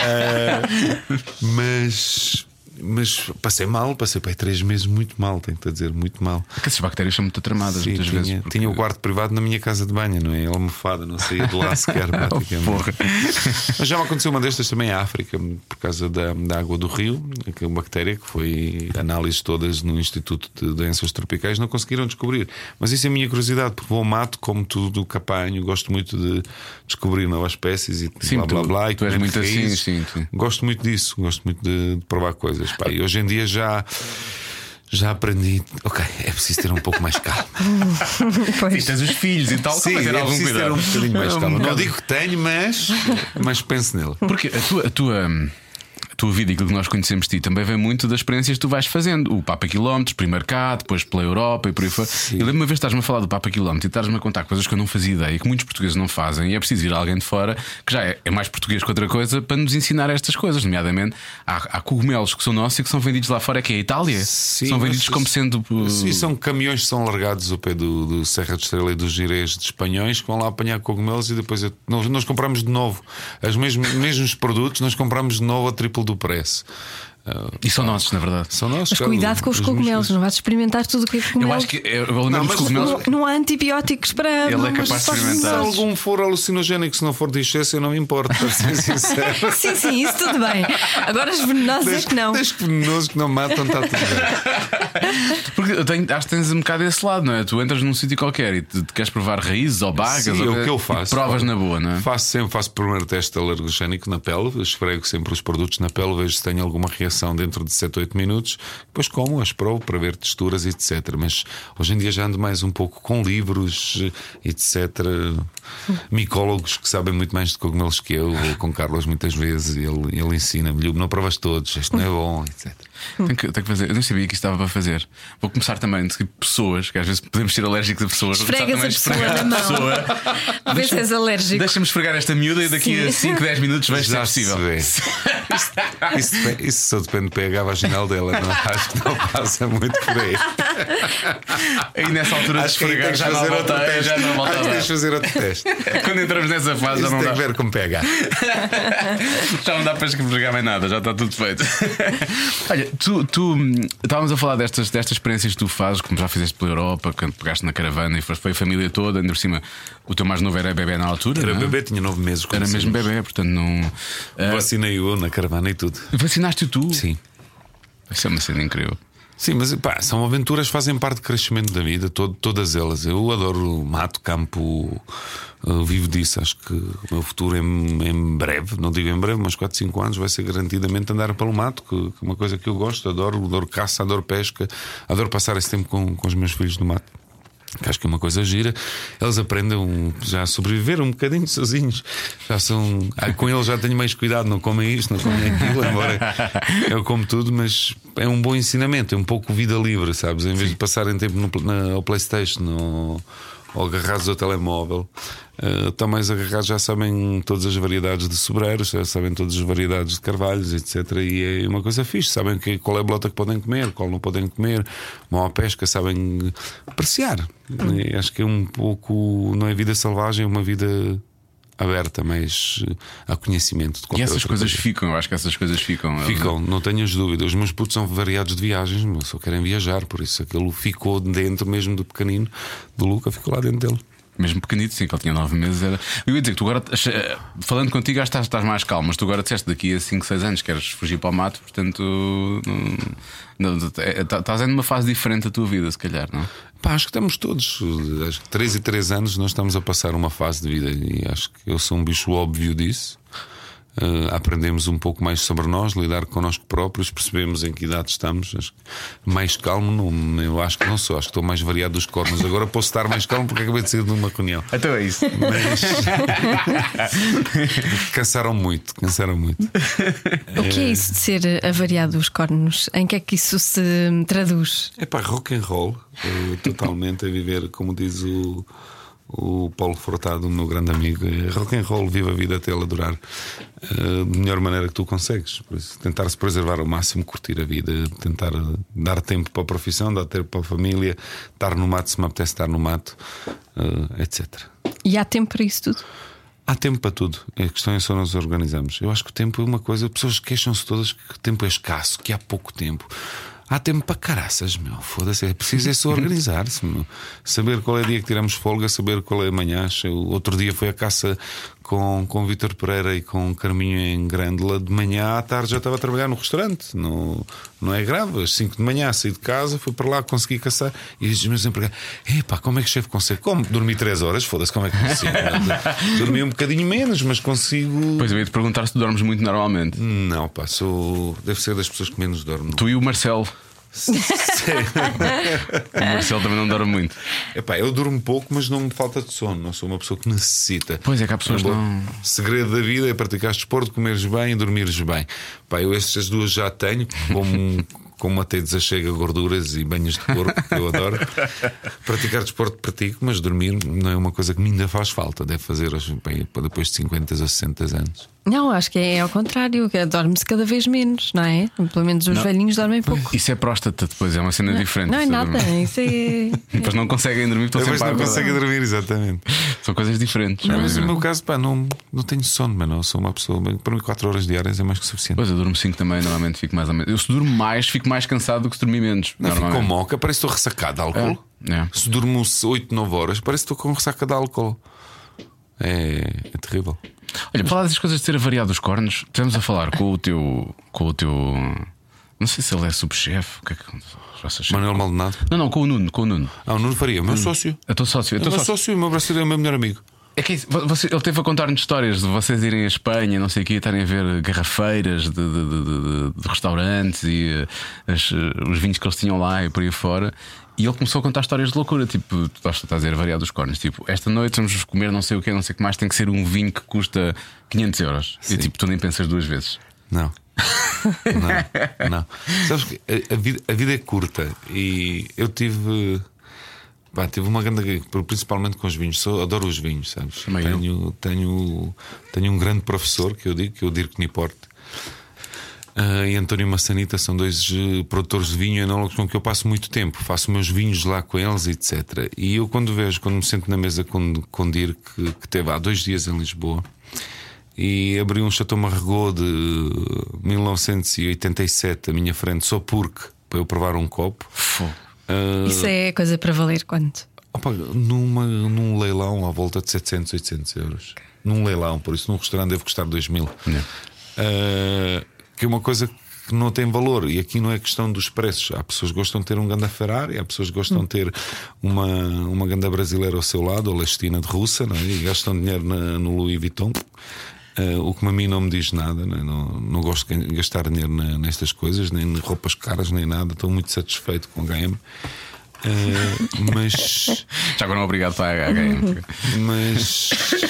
D: Uh, mas. Mas passei mal, passei para aí três meses muito mal, tenho-te a dizer, muito mal.
E: Porque essas bactérias são muito tramadas
D: Sim,
E: muitas
D: tinha,
E: vezes. porque-
D: tinha o quarto privado na minha casa de banho, não é? Almofada, não saía de lá sequer, praticamente.
E: Porra.
D: Mas já me aconteceu uma destas também em África, por causa da, da água do rio, que é uma bactéria que foi análises todas no Instituto de Doenças Tropicais, não conseguiram descobrir. Mas isso é a minha curiosidade, porque vou ao mato, como tudo que apanho, gosto muito de descobrir novas espécies e
E: Sim,
D: blá blá
E: tu-
D: blá. E
E: tu és
D: comer
E: muito assim,
D: raízes.
E: sim, sim.
D: Gosto muito disso, gosto muito de, de provar coisas. Pá, e hoje em dia já. Já aprendi, ok, é preciso ter um pouco mais calma.
E: E
C: Pois.
E: tens os filhos e tal,
D: Sim,
E: convém ter
D: é
E: algum
D: preciso ter
E: cuidado.
D: um bocadinho mais
E: Um
D: calma. Não
E: bocado.
D: digo que tenho, mas, mas penso nele.
E: Porque a tua, a tua, a tua vida e aquilo que nós conhecemos de ti também vem muito das experiências que tu vais fazendo. O Papa Quilómetros, primeiro cá, depois pela Europa e por aí fora. Eu lembro uma vez estás-me a falar do Papa Quilómetro e estás-me a contar coisas que eu não fazia ideia, que muitos portugueses não fazem, e é preciso ir alguém de fora que já é, é mais português que outra coisa para nos ensinar estas coisas. Nomeadamente, há, há cogumelos que são nossos e que são vendidos lá fora, que é a Itália.
D: Sim,
E: são vendidos
D: mas-
E: como sendo. uh,
D: Sim, são caminhões que são largados ao pé do, do Serra de Estrela e dos Girês de espanhóis que vão lá apanhar cogumelos e depois eu- nós, nós compramos de novo os mesmos, mesmos produtos, nós compramos de novo a triplo do preço. Uh,
E: E são nossos, na verdade.
D: são nossos.
C: Mas
D: claro,
C: cuidado com os cogumelos, não vais experimentar tudo o que é cogumelo.
E: Eu acho que. Eu, eu lembro
D: Não,
E: dos
D: mas-
E: cogumelos.
C: Não, não há antibióticos para.
E: Ele é
C: mas
E: capaz de
C: só-
E: experimentar.
D: Se algum for alucinogénico, se não for de excesso, eu não me importo, para ser sincero.
C: Sim, sim, isso tudo bem. Agora os venenosos é que não.
D: Desde que venenosos que não matam, está tudo bem.
E: Porque eu tenho, acho que tens um bocado esse lado, não é? Tu entras num sítio qualquer e te, te queres provar raízes ou bagas,
D: Sim,
E: ou
D: é o que eu faço.
E: e provas na boa, não é?
D: Faço sempre, faço o primeiro teste alergogénico na pele, esfrego sempre os produtos na pele, vejo se tenho alguma reação dentro de sete, oito minutos, depois como, as provo para ver texturas, etcétera. Mas hoje em dia já ando mais um pouco com livros, etcétera. Micólogos que sabem muito mais de cogumelos que eu, ou com Carlos muitas vezes, e ele, ele ensina-me, não provas todos, isto não é bom, etcétera.
E: Tenho que, tenho que fazer. Eu não sabia que isto estava para fazer. Vou começar também de seguir pessoas, que às vezes podemos ser alérgicos a pessoas. Vou começar
C: Esfregas
E: também
C: a pessoa na mão.
E: pessoa.
C: A ver se és alérgico.
E: Deixa-me esfregar esta miúda e daqui a
C: Sim.
E: cinco, dez minutos vejo se é
D: Já se
E: possível.
D: vê. Isso, depe- isso só depende do pH vaginal dela, não, acho que não passa muito por aí.
E: Aí nessa altura de
D: Acho que aí
E: esfregar
D: tens
E: já
D: de
E: não
D: fazer outro
E: volta,
D: teste.
E: já não volta
D: Acho
E: a
D: que
E: dar.
D: tens de fazer outro teste.
E: Quando entramos nessa fase já
D: Isso
E: não
D: tem
E: dá.
D: que ver com pH.
E: Já não dá para esfregar mais nada, já está tudo feito. Olha, tu, tu estávamos a falar destas, destas experiências que tu fazes, como já fizeste pela Europa, quando pegaste na caravana e foste, foi a família toda, ainda por cima, o teu mais novo era bebê na altura.
D: Era
E: não é?
D: bebê, tinha nove meses. quando
E: Era mesmo
D: saímos.
E: bebê, portanto não. Ah,
D: Vacinei-o na caravana e tudo.
E: vacinaste-o tu?
D: Sim.
E: Isso é uma cena incrível.
D: Sim, mas pá, são aventuras que fazem parte do crescimento da vida, todo, todas elas. Eu adoro mato, campo, eu vivo disso. Acho que o meu futuro em, em breve, não digo em breve, mas quatro, cinco anos vai ser garantidamente andar pelo mato, que, que é uma coisa que eu gosto, adoro, adoro caça, adoro pesca, adoro passar esse tempo com, com os meus filhos no mato. Que acho que é uma coisa gira. Eles aprendem já a sobreviver um bocadinho sozinhos. Já são. Ah, com eles já tenho mais cuidado, não comem isto, não comem aquilo, embora eu como tudo, mas é um bom ensinamento, é um pouco vida livre, sabes? Em vez de passarem tempo no, na, ao PlayStation no, ou agarrados ao telemóvel, uh, estão mais agarrados, já sabem todas as variedades de sobreiros, já sabem todas as variedades de carvalhos, etcétera. E é uma coisa fixe, sabem que, qual é a bolota que podem comer, qual não podem comer, vão à pesca, sabem apreciar. E acho que é um pouco, não é vida selvagem, é uma vida aberta, mas uh, a conhecimento de
E: E
D: qualquer
E: essas
D: outra
E: coisas
D: coisa.
E: ficam, eu acho que essas coisas ficam.
D: Ficam, não tenhas dúvida. Os meus putos são variados de viagens, mas só querem viajar, por isso aquilo ficou dentro mesmo do pequenino do Luca, ficou lá dentro dele.
E: Mesmo pequenito, sim, que ele tinha nove meses. Era... Eu ia dizer que tu agora, falando contigo, já estás, estás mais calmo, mas tu agora disseste daqui a cinco, seis anos queres fugir para o mato, portanto não, não, é, estás numa fase diferente da tua vida, se calhar, não?
D: Pá, acho que estamos todos, acho que três e três anos nós estamos a passar uma fase de vida e acho que eu sou um bicho óbvio disso. Uh, aprendemos um pouco mais sobre nós, lidar connosco próprios, percebemos em que idade estamos. Acho que mais calmo, não, eu acho que não sou, acho que estou mais variado dos cornos. Agora posso estar mais calmo porque acabei de sair de uma reunião.
E: Então é isso.
D: Mas cansaram muito, cansaram muito.
C: O que é isso de ser avariado dos cornos? Em que é que isso se traduz?
D: É pá, rock and roll, uh, totalmente a viver, como diz o. o Paulo Furtado, o meu grande amigo, é rock and roll, viva a vida até ele adorar, uh, de melhor maneira que tu consegues. Por isso, tentar se preservar ao máximo, curtir a vida, tentar dar tempo para a profissão, dar tempo para a família, estar no mato se me apetece estar no mato, uh, etcétera.
C: E há tempo para isso tudo?
D: Há tempo para tudo. A questão é só nos organizamos. Eu acho que o tempo é uma coisa. As pessoas queixam-se todas que o tempo é escasso, que há pouco tempo. Há tempo para caraças, meu. Foda-se. É preciso é só organizar-se, meu. Saber qual é o dia que tiramos folga, saber qual é amanhã. O outro dia foi a caça com, com Vítor Pereira e com Carminho em Grândola. De manhã à tarde já estava a trabalhar no restaurante. Não, não é grave. Às cinco de manhã saí de casa, fui para lá, consegui caçar. E os meus empregados: epá, como é que o chefe consegue? Como? Dormi três horas? Foda-se, como é que consigo? Dormi um bocadinho menos, mas consigo.
E: Pois eu ia te perguntar se tu dormes muito normalmente.
D: Não, pá, sou. Deve ser das pessoas que menos dormem.
E: Tu e o Marcelo. O Marcelo também não dorme muito.
D: Epá, eu durmo pouco, mas não me falta de sono. Não sou uma pessoa que necessita.
E: Pois é, que há pessoas que
D: O
E: não.
D: segredo da vida é praticar desporto, comeres bem e dormires bem. Pá, eu estas duas já tenho, como, como até desachega gorduras e banhos de corpo, que eu adoro. Praticar desporto pratico, mas dormir não é uma coisa que me ainda faz falta. Deve fazer aos- bem, depois de cinquenta a sessenta anos.
C: Não, acho que é ao contrário, que dorme-se cada vez menos, não é? Pelo menos os
E: Não.
C: velhinhos dormem pouco.
E: Isso é próstata depois, é uma cena diferente.
C: Não é nada, isso é.
E: Depois não conseguem dormir, estão
D: Depois
E: sempre
D: não
E: a
D: consegue dormir, exatamente.
E: São coisas diferentes.
D: Não,
E: Coisas
D: mas no meu
E: diferentes.
D: caso, pá, não, não tenho sono, mano. Eu sou uma pessoa. Para mim, quatro horas diárias é mais que suficiente.
E: Pois eu durmo cinco também, normalmente fico mais ou menos. Eu se durmo mais, fico mais cansado do que se dormir menos.
D: Não, fico com
E: normalmente.
D: moca, parece que estou ressacado de álcool.
E: É, é.
D: Se durmo oito, nove horas, parece que estou com ressaca de álcool. É, é terrível.
E: Olha, para falar das coisas de ser avariado os cornos, estamos a falar com o teu. Com o teu. Não sei se ele é subchefe. O que é que vocês chamam?
D: Manuel Maldonado.
E: Não, não, com o Nuno, com o Nuno.
D: Ah, o Nuno Faria, meu sócio.
E: Eu estou sócio. Eu
D: O
E: estou
D: meu
E: sócio.
D: sócio, o meu brasileiro é o meu melhor amigo.
E: É que isso, você, ele teve a contar-nos histórias de vocês irem à Espanha, não sei o quê, estarem a ver garrafeiras de, de, de, de- de restaurantes e eh, as, eh, os vinhos que eles tinham lá e por aí fora. E ele começou a contar histórias de loucura. Tipo, tu estás a dizer variado dos cornos. Tipo, esta noite vamos comer não sei o que, não sei o que mais. Tem que ser um vinho que custa quinhentos euros.
D: Sim.
E: E tipo, tu nem pensas duas vezes.
D: Não. Não, não. Sabes que a, a vida, a vida é curta e eu tive. Pá, tive uma grande. Principalmente com os vinhos. Sou, adoro os vinhos, sabes?
E: Também eu.
D: Tenho, tenho, tenho um grande professor que eu digo, que é o Dirk Niporte. Uh, e António Massanita são dois uh, produtores de vinho enólogos com que eu passo muito tempo. Faço meus vinhos lá com eles, etcétera. E eu, quando vejo, quando me sento na mesa com, com o Dirk, que, que esteve há dois dias em Lisboa, e abri um Chateau Margaux de mil novecentos e oitenta e sete à minha frente, só porque, para eu provar um copo. Uh,
C: Isso é coisa para valer quanto?
D: opa, numa, num leilão à volta de setecentos, oitocentos euros. Num leilão, por isso num restaurante deve custar dois mil. Uh, que é uma coisa que não tem valor. E aqui não é questão dos preços. Há pessoas que gostam de ter um ganda Ferrari, há pessoas que gostam de ter uma, uma ganda brasileira ao seu lado, ou Lestina de russa, não é? E gastam dinheiro na, no Louis Vuitton. Uh, o que a mim não me diz nada, não, é? não, não gosto de gastar dinheiro na, nestas coisas, nem em roupas caras, nem nada. Estou muito satisfeito com o H M. Uh, mas
E: Já agora não obrigado para a H M.
D: mas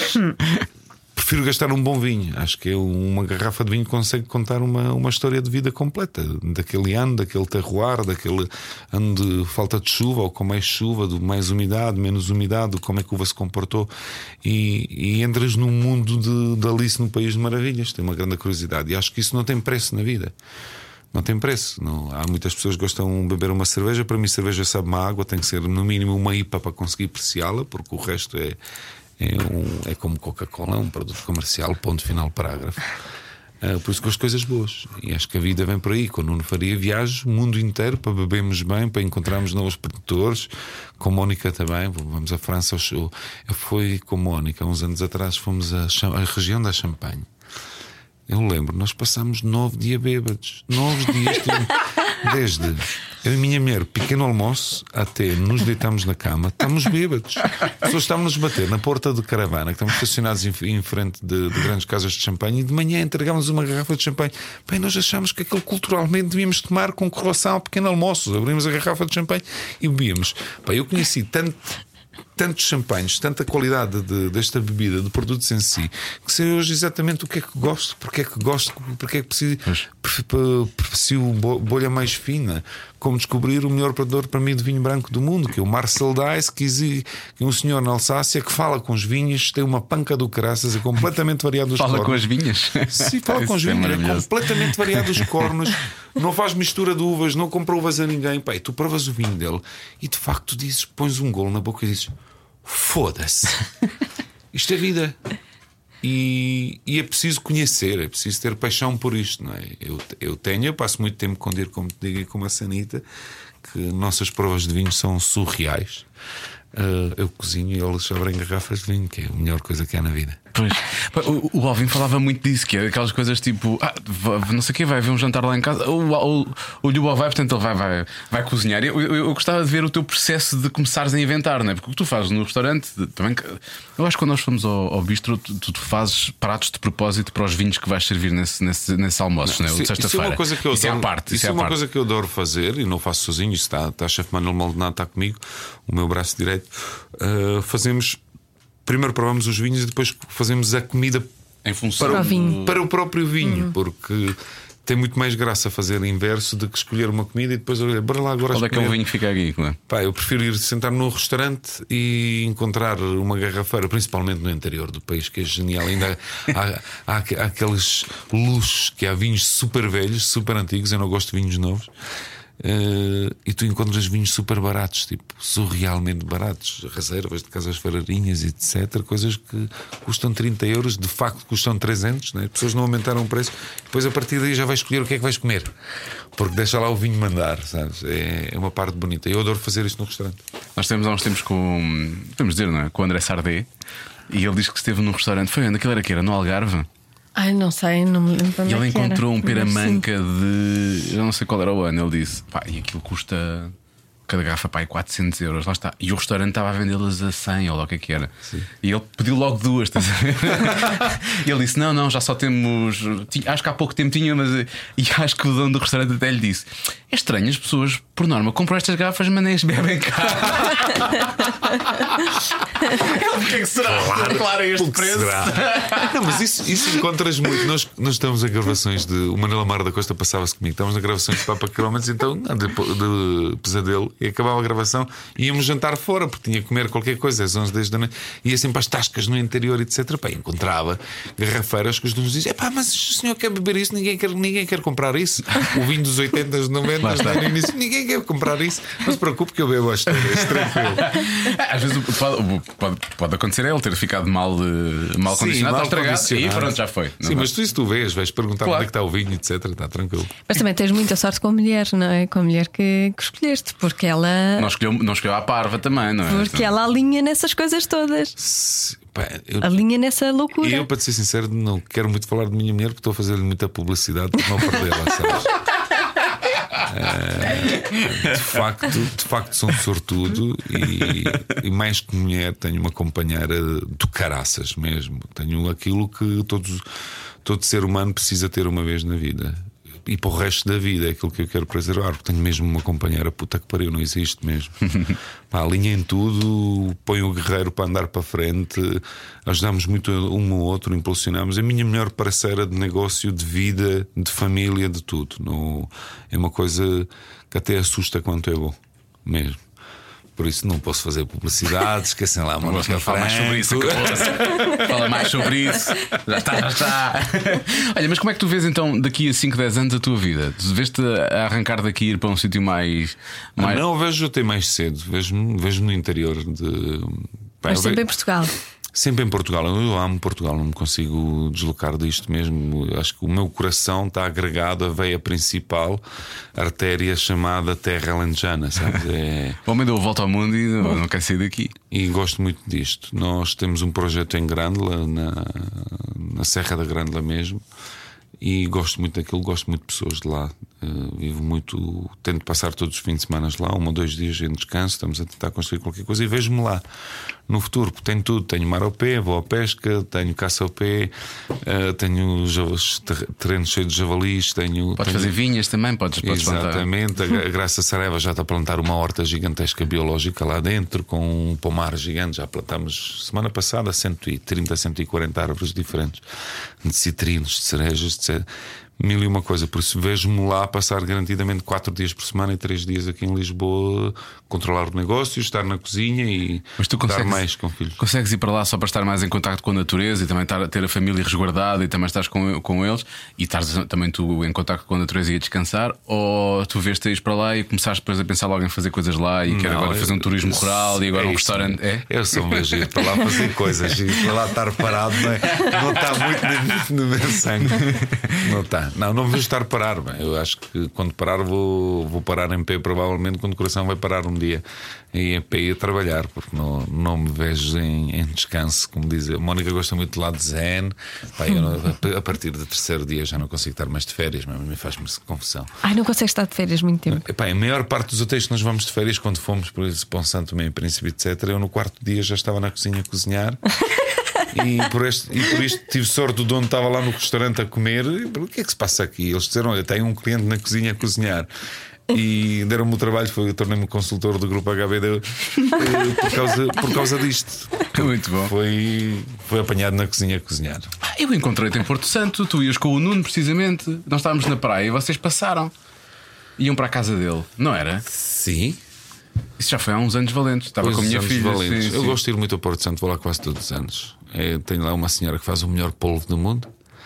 D: prefiro gastar um bom vinho. Acho que é uma garrafa de vinho que consegue contar uma, uma história de vida completa, daquele ano, daquele terroir, daquele ano de falta de chuva ou com mais chuva, de mais umidade, menos umidade, como é que a uva se comportou. E, e entras num mundo de, de Alice no País de Maravilhas. Tem uma grande curiosidade e acho que isso não tem preço na vida. Não tem preço. Não. Há muitas pessoas que gostam de beber uma cerveja. Para mim, cerveja sabe uma água, tem que ser no mínimo uma I P A para conseguir apreciá-la, porque o resto é, é, um, é como Coca-Cola, é um produto comercial, ponto final, parágrafo. Uh, por isso que as coisas boas. E acho que a vida vem por aí. Quando Nuno Faria viajo o mundo inteiro para bebermos bem, para encontrarmos novos produtores. Com Mónica também. Vamos à França ao show. Eu fui com Mónica há uns anos atrás, fomos à, à região da Champagne. Eu lembro, nós passámos nove dias bêbados. Nove dias, desde eu e minha mulher, pequeno almoço, até nos deitámos na cama, estamos bêbados. As pessoas estavam-nos a bater na porta de caravana, que estamos estacionados em, em frente de, de grandes casas de champanhe, e de manhã entregávamos uma garrafa de champanhe. Bem, nós achámos que aquilo culturalmente devíamos tomar com croissant ao pequeno almoço. Abrimos a garrafa de champanhe e bebíamos. Bem, eu conheci tanto. tantos champanhes, tanta qualidade de, desta bebida, de produtos em si, que sei hoje exatamente o que é que gosto, porque é que gosto, porque é que preciso, aprecio bolha mais fina, como descobrir o melhor produtor para mim de vinho branco do mundo, que é o Marcel Dice, que exige que um senhor na Alsácia que fala com os vinhos, tem uma panca do caraças, é completamente variado os
E: Fala
D: cornos.
E: com as vinhas?
D: Sim, fala com os vinhos, é, é completamente variado os cornos, não faz mistura de uvas, não compra uvas a ninguém. Pai, tu provas o vinho dele e de facto dizes, pões um golo na boca e dizes: foda-se, isto é vida. E, e é preciso conhecer, é preciso ter paixão por isto, não é? Eu, eu tenho, eu passo muito tempo com dir, como te digo, e com a Sanita, que nossas provas de vinho são surreais. Uh, eu cozinho e eles abrem garrafas de vinho, que é a melhor coisa que há na vida.
E: Pois. O, o Alvin falava muito disso, que é aquelas coisas tipo, ah, não sei o que, vai haver um jantar lá em casa. O, o, o Ljubo vai, portanto, ele vai, vai, vai cozinhar. Eu, eu, eu gostava de ver o teu processo de começares a inventar, não é? Porque o que tu fazes no restaurante também. Eu acho que quando nós fomos ao, ao bistro, tu, tu fazes pratos de propósito para os vinhos que vais servir nesse, nesse, nesse almoço, não, não é?
D: Isso, isso é uma coisa que eu
E: isso
D: adoro,
E: é a parte.
D: Isso, isso é, é uma parte. coisa que eu adoro fazer e não faço sozinho. Isso está, está a chefe Manuel Maldonado, está comigo, o meu braço direito. Uh, fazemos. Primeiro provamos os vinhos e depois fazemos a comida
E: em função
D: para,
C: do...
D: o, para o próprio vinho, uhum. Porque tem muito mais graça fazer o inverso do que escolher uma comida e depois olha, bora lá agora.
E: Qual é que é o vinho que fica aqui? Claro.
D: Pá, eu prefiro ir sentar num restaurante e encontrar uma garrafeira, principalmente no interior do país, que é genial. Ainda há, há, há aqueles luxos que há vinhos super velhos, super antigos. Eu não gosto de vinhos novos. Uh, e tu encontras vinhos super baratos, tipo surrealmente baratos, reservas de casas ferreirinhas, etcétera. Coisas que custam trinta euros, de facto custam trezentos, né? As pessoas não aumentaram o preço. Depois a partir daí já vais escolher o que é que vais comer, porque deixa lá o vinho mandar, sabes? É, é uma parte bonita. Eu adoro fazer isto no restaurante.
E: Nós temos há uns tempos com, podemos dizer, não é? Com o André Sardé, e ele diz que esteve num restaurante. Foi onde? Aquele era que era no Algarve.
C: Ai, não sei, não me lembro.
E: E ele encontrou
C: era.
E: um peramanca de. Eu não sei qual era o ano. Ele disse: pá, e aquilo custa. Cada garrafa, pá, é quatrocentos euros. Lá está. E o restaurante estava a vendê-las a cem, ou lá o que é que era. Sim. E ele pediu logo duas. Estás a ver? E ele disse: não, não, já só temos. Acho que há pouco tempo tinha, mas. E acho que o dono do restaurante até lhe disse: é estranho, as pessoas, por norma, compram estas garrafas, mas nem as bebem cá. O que é que será?
D: Claro,
E: claro este preço.
D: Não, mas isso, isso encontras muito. Nós, nós estamos a gravações de. O Manuel Amaro da Costa passava-se comigo. Estamos a gravações de Papa Quilómetros, então, de, de Pesadelo, e acabava a gravação. Íamos jantar fora, porque tinha que comer qualquer coisa às onze, dez da noite. Ia sempre às tascas no interior, etcétera. Pá, encontrava garrafeiras que os donos diziam: pá, mas o senhor quer beber isso? Ninguém quer, ninguém quer comprar isso. O vinho dos oitenta, dos noventa, no início, ninguém quer comprar isso. Não se preocupe que eu bebo as três, tranquilo.
E: Às vezes pode, pode, pode acontecer ele ter ficado mal, mal
D: Sim,
E: condicionado,
D: mal
E: estragado,
D: condicionado.
E: E pronto, já foi.
D: Sim, mas tu, se tu vês, vais perguntar
E: claro.
D: Onde é que está o vinho, etcétera. Está tranquilo.
C: Mas também tens muita sorte com a mulher, não é? Com a mulher que, que escolheste, porque ela.
E: Não escolheu, não escolheu a parva também, não é?
C: Porque então... ela alinha nessas coisas todas.
D: Se, pá, eu,
C: alinha nessa loucura.
D: E eu, para te ser sincero, não quero muito falar de minha mulher, porque estou a fazer-lhe muita publicidade para não perdê-la, sabes? Uh, de facto, de facto sou um sortudo e, e mais que mulher tenho uma companheira do caraças mesmo. Tenho aquilo que todos, todo ser humano precisa ter uma vez na vida. E para o resto da vida é aquilo que eu quero preservar, porque tenho mesmo uma companheira, puta que pariu, não existe mesmo. Pá, alinha em tudo, põe o guerreiro para andar para frente, ajudamos muito um ao outro, impulsionamos. É a minha melhor parceira de negócio, de vida, de família, de tudo. Não, é uma coisa que até assusta quanto é bom, mesmo. Por isso não posso fazer publicidade, esquecem lá,
E: mas não fala mais sobre isso, fala mais sobre isso. Já está, já está. Olha, mas como é que tu vês então daqui a cinco, dez anos a tua vida? Tu vês-te a arrancar daqui e ir para um sítio mais, mais...
D: Não, vejo até mais cedo, vejo-me vejo no interior de.
C: Mas sempre em Portugal.
D: Sempre em Portugal. Eu amo Portugal, não me consigo deslocar disto mesmo. Acho que o meu coração está agregado à veia principal, artéria chamada Terra Alentejana, sabes? É...
E: O homem deu a volta ao mundo e não, não quer sair daqui.
D: E gosto muito disto. Nós temos um projeto em Grândola, na, na Serra da Grândola mesmo, e gosto muito daquilo, gosto muito de pessoas de lá. Uh, vivo muito, tento passar todos os fins de semana lá, um ou dois dias em descanso. Estamos a tentar construir qualquer coisa e vejo-me lá no futuro, porque tenho tudo. Tenho mar ao pé, vou à pesca, tenho caça ao pé, uh, tenho terreno cheio de javalis. Tenho,
E: podes
D: tenho...
E: fazer vinhas também, podes, podes
D: Exatamente,
E: plantar.
D: A Graça Saraiva já está a plantar uma horta gigantesca biológica lá dentro, com um pomar gigante. Já plantámos semana passada cento e trinta, cento e quarenta árvores diferentes, de citrinos, de cerejas, etcétera. Mil e uma coisa, por isso vejo-me lá passar garantidamente quatro dias por semana e três dias aqui em Lisboa, controlar o negócio, estar na cozinha e
E: Mas tu
D: dar mais com filhos.
E: Consegues ir para lá só para estar mais em contacto com a natureza e também estar, ter a família resguardada e também estás com, com eles e estás também tu em contacto com a natureza e a descansar? Ou tu vês-te a ir para lá e começares depois a pensar logo em fazer coisas lá e quer agora fazer um turismo rural e agora
D: é
E: um
D: isso,
E: restaurante? É?
D: Eu sou mesmo ir para lá fazer coisas, ir para lá estar parado, não, é? Não está muito no meu sangue. Não está. Não, não vejo estar parar. Bem, eu acho que quando parar vou, vou parar em pé, provavelmente, quando o coração vai parar um dia e em pé a trabalhar, porque não, não me vejo em, em descanso, como diz. A Mónica gosta muito de lá de zen. Pá, eu não, a partir do terceiro dia já não consigo estar mais de férias, mas me faz-me confusão.
C: Ai, não consegues estar de férias muito tempo.
D: Epá, a maior parte dos hotéis que nós vamos de férias, quando fomos por isso, para um Santo Tomé e Príncipe, etcétera, eu no quarto dia já estava na cozinha a cozinhar. E por, este, e por isto tive sorte, o dono estava lá no restaurante a comer. O que é que se passa aqui? Eles disseram: olha, tem um cliente na cozinha a cozinhar. E deram-me o trabalho, foi, eu tornei-me consultor do grupo H B D por causa, por causa disto.
E: Muito bom.
D: Foi, foi apanhado na cozinha a cozinhar.
E: Eu encontrei-te em Porto Santo, tu ias com o Nuno precisamente. Nós estávamos na praia e vocês passaram. Iam para a casa dele, não era?
D: Sim.
E: Isso já foi há uns anos valentes. Estava
D: Pois,
E: com a minha filha.
D: Valentes.
E: Sim,
D: eu
E: sim.
D: gosto de ir muito a Porto Santo, vou lá quase todos os anos. É, tenho lá uma senhora que faz o melhor polvo do mundo.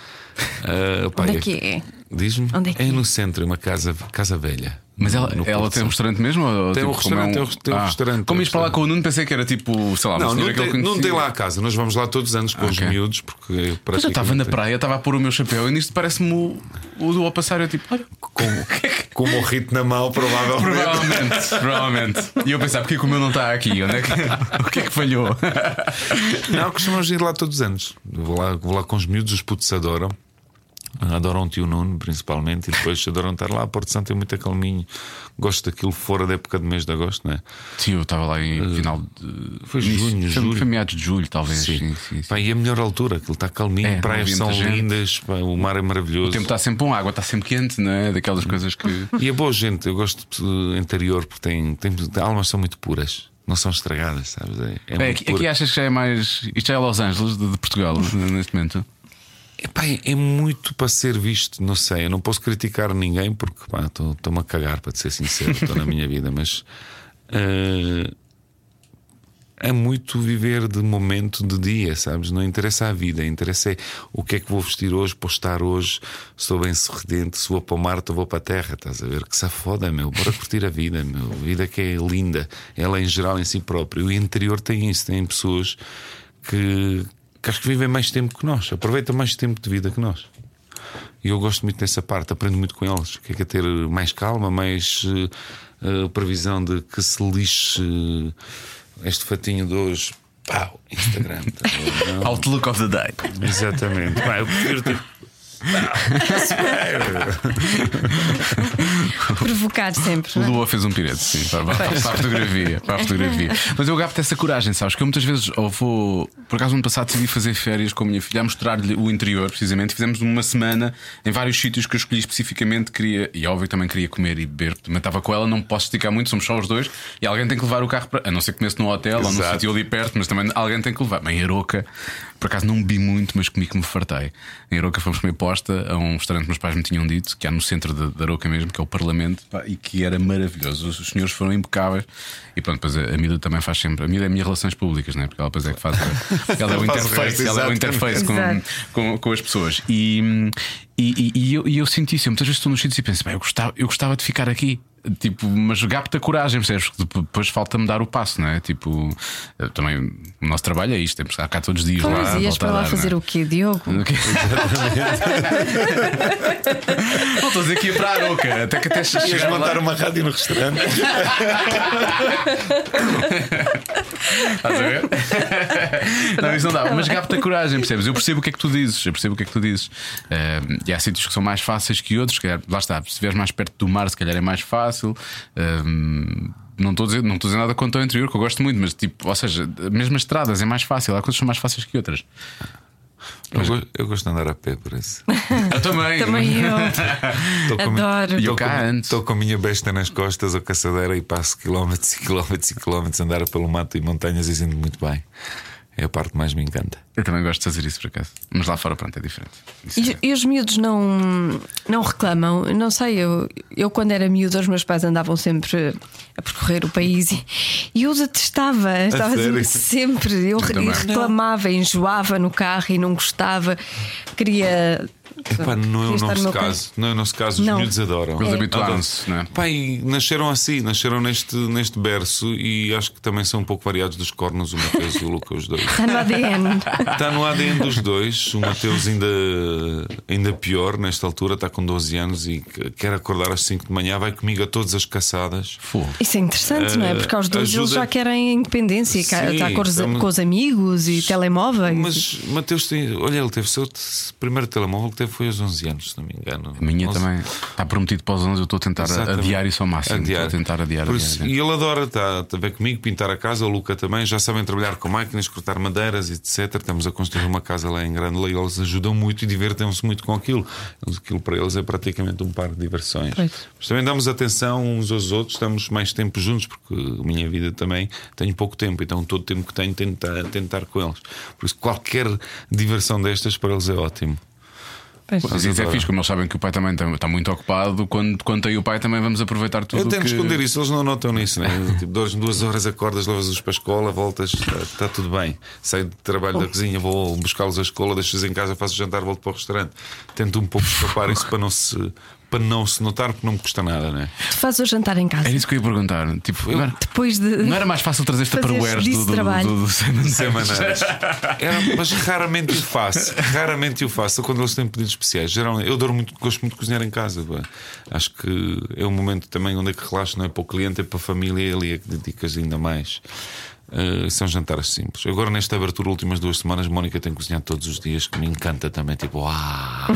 D: Uh, pá,
C: Onde é que é?
D: Diz-me?
C: Onde é que
D: é
C: é?
D: no centro, uma casa, casa velha.
E: Mas ela,
D: No
E: ela
D: Porto
E: tem um
D: Santo.
E: restaurante mesmo? Ou
D: Tem um
E: tipo, como
D: restaurante,
E: é
D: tem um- tem um restaurante,
E: Como
D: tem um
E: ias para lá
D: restaurante.
E: com o Nuno, pensei que era tipo, sei lá, uma
D: Não,
E: senhora
D: não
E: que ele
D: tem, não
E: conhecia.
D: tem lá a casa. Nós vamos lá todos os anos com
E: Ah,
D: os
E: ok.
D: miúdos, porque
E: Mas eu estava
D: praticamente-
E: na praia, estava a pôr o meu chapéu e nisto parece-me o, o do ao passar. Eu tipo, olha,
D: com, com o morrito na mão, provavelmente.
E: provavelmente, provavelmente. E eu pensava, porque que o meu não está aqui? Onde é que, o que é que falhou?
D: Não, costumamos ir lá todos os anos. Vou lá, vou lá com os miúdos, os putos adoram. Adoram o tio Nuno, principalmente, e depois adoram estar lá. Porto Santo é muito calminho. Gosto daquilo fora da época do mês de agosto, não é?
E: Sim, eu estava lá em final de.
D: Foi
E: início-
D: junho,
E: foi,
D: julho.
E: foi meados de julho, talvez.
D: Sim.
E: Sim, sim, sim.
D: Pá, e a melhor altura, aquilo está calminho,
E: É, não
D: praias
E: havia
D: são
E: muita gente.
D: lindas, pá, o mar é maravilhoso.
E: O tempo está sempre bom, a água está sempre quente, não é? Daquelas coisas que.
D: E é boa gente, eu gosto de interior porque tem, tem, tem almas são muito puras, não são estragadas, sabes? É, é
E: É,
D: muito
E: aqui,
D: puro.
E: aqui achas que já é mais. Isto já é Los Angeles de, de Portugal, neste momento?
D: Epá, é muito para ser visto, não sei. Eu não posso criticar ninguém porque estou-me a cagar, para te ser sincero, estou na minha vida, mas uh, é muito viver de momento, de dia, sabes? Não interessa a vida, interessa é o que é que vou vestir hoje, postar hoje. Estou bem sorridente, se vou para o mar, ou vou para a terra, estás a ver? Que se foda, meu, bora curtir a vida, meu. A vida que é linda, ela em geral em si própria. O interior tem isso, tem pessoas que. que acho que vivem mais tempo que nós, aproveitam mais tempo de vida que nós. E eu gosto muito dessa parte, aprendo muito com eles. Que é, que é ter mais calma, mais uh, uh, previsão de que se lixe uh, este fatinho de hoje. Pau, Instagram. Tá bom, não?
E: Outlook of the day.
D: Exatamente. Pá, eu prefiro ter.
C: Provocar sempre,
E: O
C: não é?
E: Lua fez um pirete, sim, para, para, para a fotografia, para a fotografia. Mas eu gasto essa coragem, sabes? Que eu muitas vezes, ou vou, por acaso, no ano passado decidi fazer férias com a minha filha, a mostrar-lhe o interior, precisamente. Fizemos uma semana em vários sítios que eu escolhi especificamente. Queria, e óbvio que também queria comer e beber. Também estava com ela, não posso esticar muito, somos só os dois. E alguém tem que levar o carro para. A não ser que comece num hotel ou num
D: Exato.
E: sítio ali perto, mas também alguém tem que levar. Bem, em Aroca, por acaso não bebi muito, mas comi que me fartei. Em Aroca fomos comer posta a um restaurante que meus pais me tinham dito, que há no centro de, de Aroca mesmo, que é o Parlamento, pá, e que era maravilhoso. Os, os senhores foram impecáveis. E pronto, depois a, a Mila também faz sempre. A Mila é a minha relações públicas, né? Porque ela depois é que faz. A, ela é o
D: Faz o
E: interface,
D: resto,
E: ela é o
D: exato.
E: interface com,
C: Exato.
E: com, com as pessoas. E, e, e, e eu, e eu senti isso. Muitas vezes estou nos sítios e penso, bem, eu gostava, eu gostava de ficar aqui. tipo, mas gapta coragem, percebes? Depois falta-me dar o passo, não é? Tipo, também o nosso trabalho é isto, temos que estar cá todos os dias.
C: Pois,
E: lá,
C: ias para lá
E: dar,
C: fazer
E: não é?
C: o quê, Diogo?
E: O quê? Não estou a dizer que ia para a Aroca, até que até
D: Ias
E: chegar lá.
D: montar uma rádio no restaurante.
E: Estás a ver? Não, isso não dá, mas gapta coragem, percebes? Eu percebo o que é que tu dizes, eu percebo o que é que tu dizes. Uh, e há sítios que são mais fáceis que outros, que lá está, se estiveres mais perto do mar, se calhar é mais fácil. Uh, Não estou a dizer, não estou a dizer nada contra o interior, que eu gosto muito, mas tipo, ou seja, mesmo as estradas é mais fácil, há coisas que são mais fáceis que outras.
D: Eu, go- eu gosto de andar a pé, por isso.
E: Eu também.
C: Também eu.
D: Estou com,
C: Adoro.
E: E eu
D: estou
E: cá
D: com-
E: antes.
D: estou com a minha besta nas costas, a caçadeira, e passo quilómetros e quilómetros e quilómetros a andar pelo mato e montanhas e sinto muito bem. É a parte que mais me encanta.
E: Eu também gosto de fazer isso por acaso. Mas lá fora, pronto, é diferente. Isso
C: E,
E: é-
C: e os miúdos não, não reclamam? Não sei, eu, eu quando era miúdo, os meus pais andavam sempre a percorrer o país e, e eu detestava, estava
D: sério?
C: sempre. Eu, re-
E: também.
C: reclamava, enjoava no carro e não gostava, queria.
D: Epá, não é
C: queria
D: o
C: estar no
D: nosso
C: meu
D: caso. Não é o nosso caso, os
C: Não.
D: miúdos adoram.
E: Eles
C: É.
E: habituaram-se, não é?
D: Pá, e nasceram assim, nasceram neste, neste berço e acho que também são um pouco variados dos cornos, o Mateus e o Luca, os dois.
C: Está no A D N.
D: Está no A D N dos dois. O Mateus ainda, ainda pior nesta altura, está com doze anos e quer acordar às cinco de manhã, vai comigo a todas as caçadas.
E: Fogo.
C: Isso é interessante, não é? Porque aos dois
D: ajuda-
C: eles já querem independência,
D: Sim,
C: está com, os-
D: estamos-
C: com os amigos e telemóveis.
D: Mas Mateus tem. Olha, ele teve o seu primeiro telemóvel que teve foi aos onze anos, se não me engano.
E: A minha
D: onze.
E: também está prometido para os onze. Eu estou a tentar
D: Exatamente.
E: adiar isso ao máximo.
D: Adiar.
E: Estou a tentar adiar,
D: Por
E: adiar,
D: isso-
E: adiar.
D: E ele adora, está a ver comigo, pintar a casa. O Luca também, já sabem trabalhar com máquinas, cortar madeiras, etcétera. Estamos a construir uma casa lá em Grândola e eles ajudam muito e divertem-se muito com aquilo. Aquilo para eles é praticamente um par de diversões.
C: Pois.
D: Mas também damos atenção uns aos outros, estamos mais tempo juntos, porque a minha vida também tenho pouco tempo, então todo o tempo que tenho tento estar, tento estar com eles. Por isso, qualquer diversão destas para eles é ótimo.
C: Pois.
E: Mas isso é
D: adoro.
E: fixe, como eles sabem que o pai também está, está muito ocupado. Quando, quando tem o pai, também vamos aproveitar tudo.
D: Eu tento
E: que...
D: esconder isso, eles não notam nisso, né? Tipo, duas, duas horas acordas, levas-os para a escola, voltas, está, está tudo bem. Saio de trabalho da cozinha, vou buscá-los à escola, deixo-os em casa, faço jantar, volto para o restaurante. Tento um pouco escapar isso para não se, para não se notar, porque não me custa nada, né?
C: Tu fazes o jantar em casa
E: Era isso que eu ia perguntar. Tipo, não, era,
C: depois de.
E: não era mais fácil trazer
C: Fazeres
E: tupperwares do,
C: disso
E: do, do,
C: trabalho.
E: do, do, do
D: Sem maneiras. Era, mas raramente o faço. Raramente o faço. Quando eles têm pedidos especiais. Geralmente, eu adoro muito, gosto muito de cozinhar em casa. Pá. Acho que é um momento também onde é que relaxo, não é para o cliente, é para a família, e ali é que dedicas ainda mais. Uh, são jantares simples. Agora, nesta abertura, últimas duas semanas, Mónica tem cozinhado todos os dias, que me encanta também. Tipo, uau!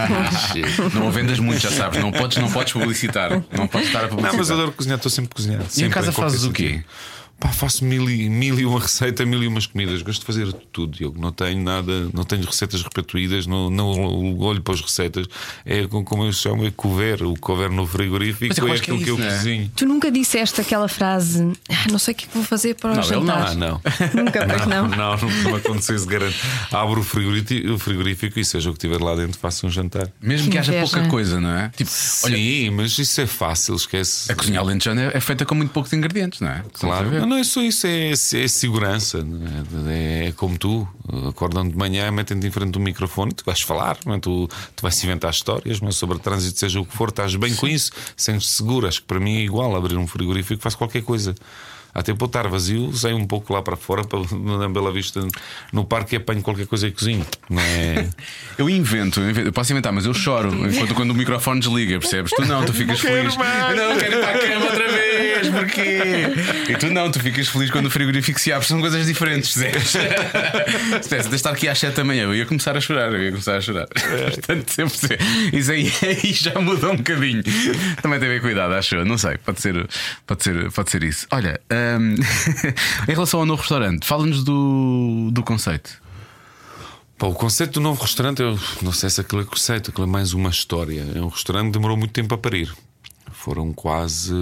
E: Não a vendas muito, já sabes. Não podes, não podes publicitar. Não podes estar a publicitar.
D: Não, mas eu adoro cozinhar, estou sempre a cozinhar.
E: E em
D: Sempre,
E: casa
D: qualquer
E: fazes o quê?
D: sentido. Pá, faço mil e, mil e uma receita, mil e umas comidas. Gosto de fazer tudo, Diogo. Não tenho nada, não tenho receitas repetidas, não, não olho para as receitas. É como eu chamo, é couver. O couver no frigorífico
E: Mas eu
D: é
E: acho que é
D: aquilo que eu
E: isso, não é?
D: cozinho.
C: Tu nunca disseste aquela frase, "Ah, não sei o que é que vou fazer para o
E: Não, ele não.
C: jantar.
D: Ah, não.
C: Nunca, pois não.
D: Não, não, não aconteceu isso, garanto. Abro o frigorífico, o frigorífico e seja o que tiver lá dentro, faço um jantar.
E: Mesmo que
C: Que
E: haja
C: inveja.
E: pouca coisa, não é? Tipo, olha,
D: Sim, mas isso é fácil, esquece.
E: a cozinha alentejana é, é feita com muito poucos ingredientes, não é?
D: Claro,
E: Estás a ver?
D: não, não é só isso, é, é segurança. não É, é como tu, acordando de manhã, metem-te em frente do microfone e tu vais falar, não é? tu, tu vais inventar histórias, mas sobre trânsito, seja o que for, estás bem com isso, sentes seguro. Acho que para mim é igual abrir um frigorífico, faço qualquer coisa. Até para estar vazio, saio um pouco lá para fora, para na Bela Vista, no parque, e apanho qualquer coisa e cozinho. Não é?
E: Eu invento, eu invento, eu posso inventar, mas eu choro enquanto quando o microfone desliga, percebes? Tu não, tu ficas feliz.
D: mais.
E: Não, quero ir para a cama outra vez, porquê? E tu não, tu ficas feliz quando o frigorífico se abre, são coisas diferentes, percebes? Se tivesse de estar aqui às sete da manhã, eu ia começar a chorar, eu ia começar a chorar. Portanto, sempre isso aí, aí já mudou um bocadinho. Também tem a ver cuidado, acho eu, não sei, pode ser, pode ser, pode ser isso. Olha. Hum, em relação ao novo restaurante, fala-nos do, do conceito.
D: Pá, o conceito do novo restaurante, eu não sei se aquilo é conceito, aquilo é mais uma história. É um restaurante que demorou muito tempo a parir. Foram quase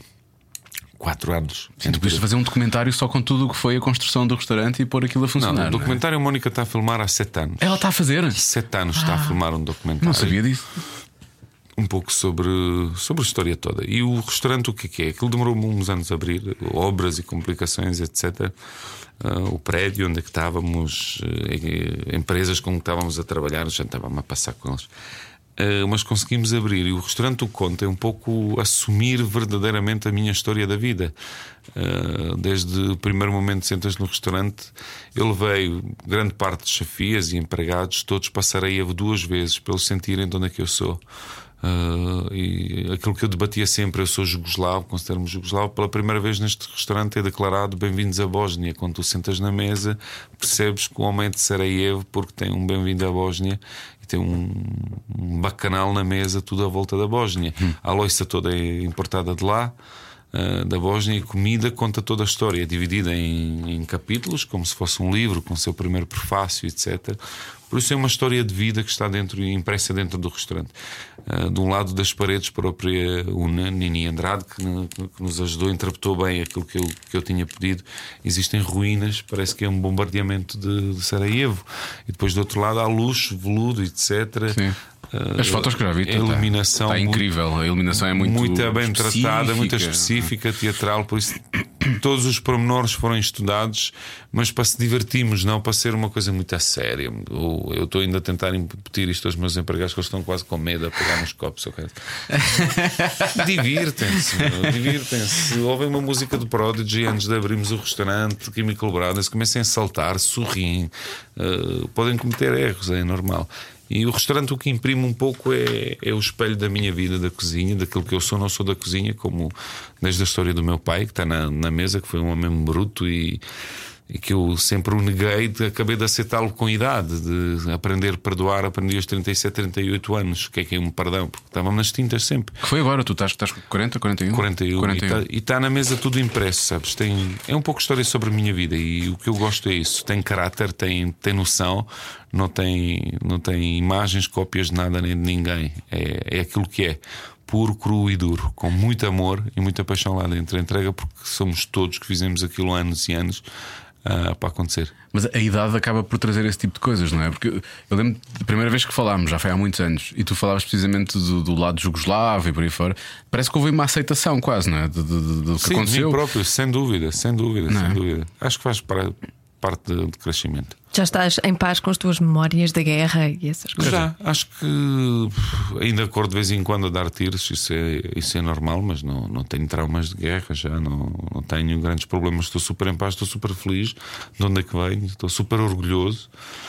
D: quatro anos.
E: Sim, tu podias fazer um documentário só com tudo o que foi a construção do restaurante e pôr aquilo a funcionar.
D: Não, o
E: não é?
D: documentário a Mónica está a filmar há sete anos.
E: Ela está a fazer?
D: Sete anos está a filmar um documentário.
E: Não sabia disso.
D: Um pouco sobre, sobre a história toda. E o restaurante, o que é que é? Aquilo demorou uns anos a abrir, obras e complicações, etcétera. Uh, o prédio onde é que estávamos, uh, empresas com que estávamos a trabalhar, já estávamos a passar com eles. Uh, mas conseguimos abrir. E o restaurante O Conto é um pouco assumir verdadeiramente a minha história da vida. Uh, desde o primeiro momento que sentas no restaurante, eu levei grande parte de chefias e empregados todos para Sarajevo duas vezes, para eles sentirem de onde é que eu sou. Uh, e aquilo que eu debatia sempre: eu sou jugoslavo, considero-me jugoslavo. Pela primeira vez neste restaurante é declarado bem-vindos à Bósnia. Quando tu sentas na mesa, percebes que o homem é de Sarajevo porque tem um bem-vindo à Bósnia e tem um, um bacanal na mesa, tudo à volta da Bósnia. Hum. A louça toda é importada de lá, uh, da Bósnia, e comida conta toda a história, é dividida em, em capítulos, como se fosse um livro com o seu primeiro prefácio, etcétera. Por isso é uma história de vida que está dentro e impressa dentro do restaurante. Uh, de um lado das paredes, própria o Nini Andrade, que, que nos ajudou, interpretou bem aquilo que eu, que eu tinha pedido. Existem ruínas, parece que é um bombardeamento de, de Sarajevo. E depois do outro lado há luxo, veludo, etcétera.
E: Sim. As fotos que já vi,
D: a iluminação
E: está, está incrível. A iluminação é muito,
D: muito bem
E: específica.
D: tratada, muito específica, teatral. Por isso todos os pormenores foram estudados, mas para se divertirmos, não para ser uma coisa muito a séria. Eu, eu estou ainda a tentar impetir isto aos meus empregados, que eles estão quase com medo a pegar nos copos. Divirtem-se, divirtem-se. Ouvem uma música do Prodigy antes de abrirmos o restaurante, Chemical Brothers, comecem a saltar, sorriem, uh, podem cometer erros, é normal. E o restaurante o que imprime um pouco é, é o espelho da minha vida, da cozinha, daquilo que eu sou. Não sou da cozinha, como desde a história do meu pai, que está na, na mesa, que foi um homem bruto e, e que eu sempre o neguei. De, acabei de aceitá-lo com idade, de aprender a perdoar. Aprendi aos trinta e sete, trinta e oito anos. O que é que é um perdão? Porque estava nas tintas sempre.
E: Que foi agora? Tu estás, estás com quarenta, quarenta e um?
D: quarenta e um. quarenta e um. E está na mesa tudo impresso, sabes? Tem, é um pouco história sobre a minha vida. E o que eu gosto é isso. Tem caráter, tem, tem noção. Não tem, não tem imagens, cópias de nada nem de ninguém. É, é aquilo que é, puro, cru e duro, com muito amor e muita paixão lá dentro. A entrega, porque somos todos que fizemos aquilo anos e anos uh, para acontecer.
E: Mas a idade acaba por trazer esse tipo de coisas, não é? Porque eu lembro da primeira vez que falámos, já foi há muitos anos, e tu falavas precisamente do, do lado jugoslavo e por aí fora. Parece que houve uma aceitação quase, não é? Do, do, do que
D: Sim,
E: aconteceu.
D: Sim, próprio, sem dúvida, sem dúvida,
E: não
D: sem
E: é?
D: dúvida. Acho que faz para, parte de, de crescimento.
C: Já estás em paz com as tuas memórias da guerra e essas coisas?
D: Já, acho que ainda acordo de vez em quando a dar tiros, isso é, isso é normal, mas não, não tenho traumas de guerra, já não, não tenho grandes problemas. Estou super em paz, estou super feliz de onde é que venho, estou super orgulhoso,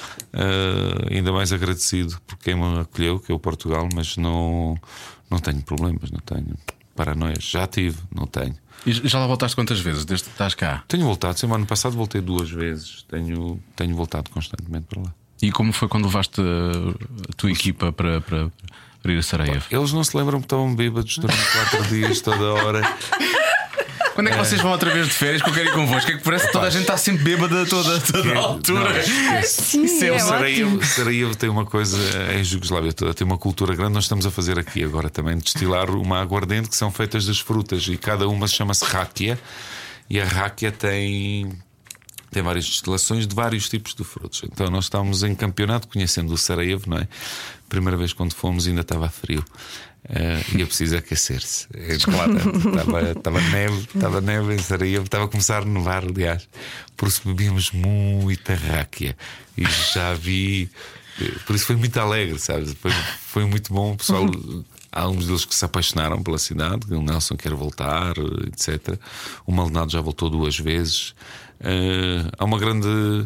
D: uh, ainda mais agradecido por quem me acolheu, que é o Portugal, mas não, não tenho problemas, não tenho paranoias. Já tive, não tenho.
E: E já lá voltaste quantas vezes desde que estás cá?
D: Tenho voltado, semana ano passado voltei duas vezes. Tenho, tenho voltado constantemente para lá.
E: E como foi quando levaste a tua equipa para, para, para ir a Sarajevo?
D: Eles não se lembram que estavam bêbados durante quatro dias, toda a hora.
E: Quando é que vocês vão outra vez de férias que eu quero ir convosco? É que parece que toda a gente está sempre bêbada toda, toda a altura.
D: Não,
C: Sim,
D: Isso é,
C: é
D: o Sarajevo,
C: ótimo.
D: Sarajevo tem uma coisa, a Jugoslávia toda tem uma cultura grande. Nós estamos a fazer aqui agora também destilar uma aguardente que são feitas das frutas e cada uma chama-se rakia. E a rakia tem, tem várias destilações de vários tipos de frutos. Então nós estávamos em campeonato conhecendo o Sarajevo, não é? Primeira vez quando fomos ainda estava frio. Uh, e eu preciso aquecer-se. Claro, estava, estava neve, estava neve em Sarajevo, estava a começar a nevar, aliás. Por isso bebíamos muita ráquia. E já vi. Por isso foi muito alegre, sabes? Foi, foi muito bom. O pessoal, há uns deles que se apaixonaram pela cidade. O Nelson quer voltar, etcétera. O Maldonado já voltou duas vezes. Uh, há uma grande.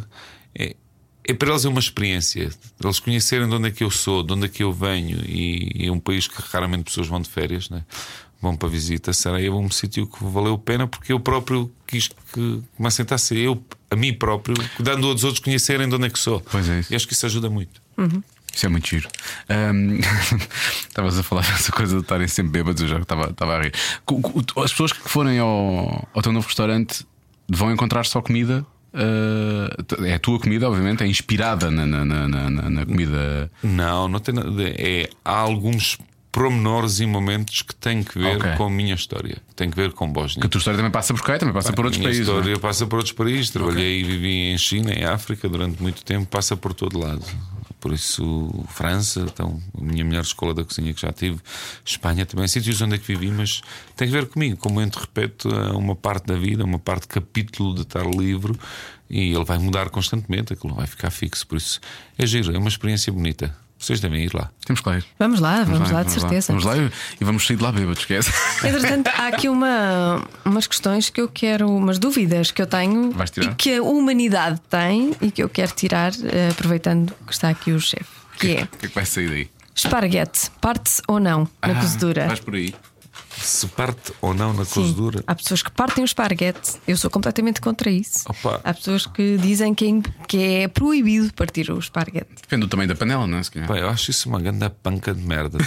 D: É, É para eles é uma experiência. Eles conhecerem de onde é que eu sou, de onde é que eu venho. E é um país que raramente pessoas vão de férias, né? Vão para visita. Sarajevo é um sítio que valeu a pena, porque eu próprio quis que me assentasse eu, a mim próprio, dando aos outros conhecerem de onde é que sou.
E: Pois é isso.
D: E acho que isso ajuda muito.
C: Uhum.
E: Isso é muito giro. Estavas um, a falar dessa coisa de estarem sempre bêbados, eu já estava, estava a rir. As pessoas que forem ao, ao teu novo restaurante vão encontrar só comida. Uh, é a tua comida, obviamente, é inspirada na, na, na, na, na comida.
D: Não, não tem nada. É, há alguns pormenores e momentos que têm que ver
E: Okay.
D: com a minha história, tem que ver com Bósnia.
E: Que a tua história também passa por cá, também passa por outros
D: A minha
E: países.
D: história
E: não é?
D: passa por outros países. Trabalhei e vivi em China, em África durante muito tempo, passa por todo lado. Por isso, França, então, a minha melhor escola da cozinha que já tive, Espanha também, sítios onde é que vivi, mas tem que ver comigo. Como eu te repito, é uma parte da vida, uma parte capítulo de estar livre, e ele vai mudar constantemente, aquilo não vai ficar fixo. Por isso, é giro, é uma experiência bonita. Vocês devem ir lá.
E: Temos que ir.
C: Vamos lá, vamos, lá, de
E: vamos
C: certeza.
E: Vamos lá e, e vamos sair de lá bêbados, esquece.
C: Entretanto, há aqui uma, umas questões que eu quero, umas dúvidas que eu tenho
E: Vais tirar?
C: e que a humanidade tem e que eu quero tirar, eh, aproveitando que está aqui o chefe. Que é:
E: O que é que vai sair daí?
C: esparguete, parte-se ou não na
E: Ah,
C: cozedura?
E: Vais por aí.
D: Se parte ou não na
C: Sim.
D: cozedura.
C: Há pessoas que partem o esparguete, eu sou completamente contra isso.
D: Opa.
C: Há pessoas que dizem que é, im- que é proibido partir o esparguete.
E: Depende do tamanho da panela, não é? Se calhar.
D: Pá, eu acho isso uma grande panca de merda.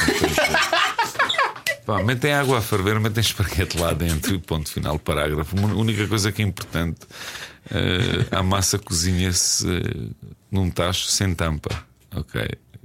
D: Pá, metem água a ferver, metem esparguete lá dentro e ponto final, parágrafo. A única coisa que é importante, eh, a massa cozinha-se eh, num tacho sem tampa, ok?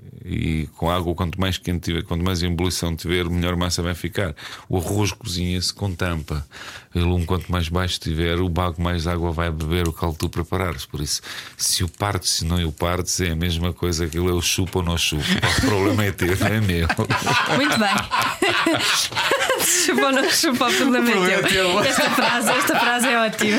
D: E com água, quanto mais quente tiver, quanto mais ebulição tiver, melhor massa vai ficar. O arroz cozinha-se com tampa. O lume, quanto mais baixo tiver, o bago mais água vai beber o caldo que tu preparares. Por isso, se o partes, se não o partes, é a mesma coisa. Aquilo é o chupa ou não chupa. O problema é teu, não é meu.
C: Muito bem. Chupa ou não chupa, o problema é teu. Esta frase, esta frase é ótima.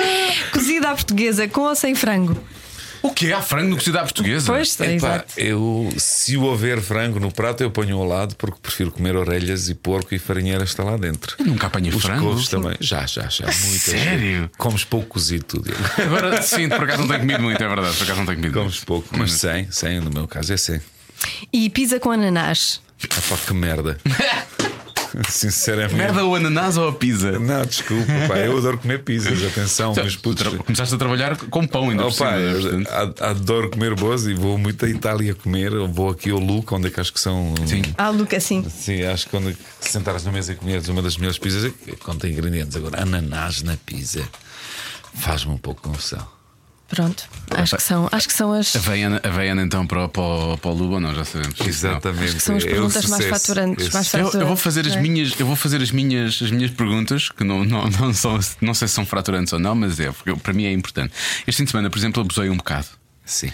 C: Cozida à portuguesa, com ou sem frango?
E: O quê? Há frango no cozido à portuguesa?
C: Pois, é,
D: Epá,
C: exato.
D: eu, se houver frango no prato, eu ponho ao lado, porque prefiro comer orelhas e porco e farinheira está lá dentro.
E: Eu nunca apanhei
D: Os
E: frango.
D: couves também. Já, já, já. Muitas
E: sério?
D: Comes pouco cozido tudo.
E: Agora sim, por acaso não tenho comido muito, é verdade. Por acaso não tenho comido
D: Comes
E: muito.
D: pouco, mas cem, cem, no meu caso é cem.
C: E pizza com ananás?
D: Epá, que merda. Sinceramente.
E: Merda ou ananás ou a pizza?
D: Não, desculpa, pá, eu adoro comer pizzas, atenção, mas
E: Tu
D: putos.
E: tra- Começaste a trabalhar com pão ainda por
D: Opa,
E: cima,
D: eu
E: portanto.
D: ad- adoro comer boas e vou muito à Itália comer. Eu vou aqui ao Luca, onde é que acho que são.
E: Sim.
C: Ah, Luca, sim.
D: Sim, acho que quando sentares na mesa e comeres uma das melhores pizzas, é quando tem ingredientes. Agora, ananás na pizza faz-me um pouco de confusão.
C: Pronto, acho que são, acho que são as.
E: A Veiana, a Veiana então para, o- para, o- para o Luba, nós já sabemos.
D: Exatamente.
C: Acho que são as
D: é o
C: perguntas mais
D: sucesso.
C: faturantes,
D: Esse-
C: mais
E: Eu, eu vou
C: faturantes,
E: fazer as
C: não é?
E: minhas, eu vou fazer as minhas, as minhas perguntas que não, não, não, são, não sei se são fraturantes ou não, mas é, porque para mim é importante. Este fim de semana, por exemplo, abusei um bocado.
D: Sim.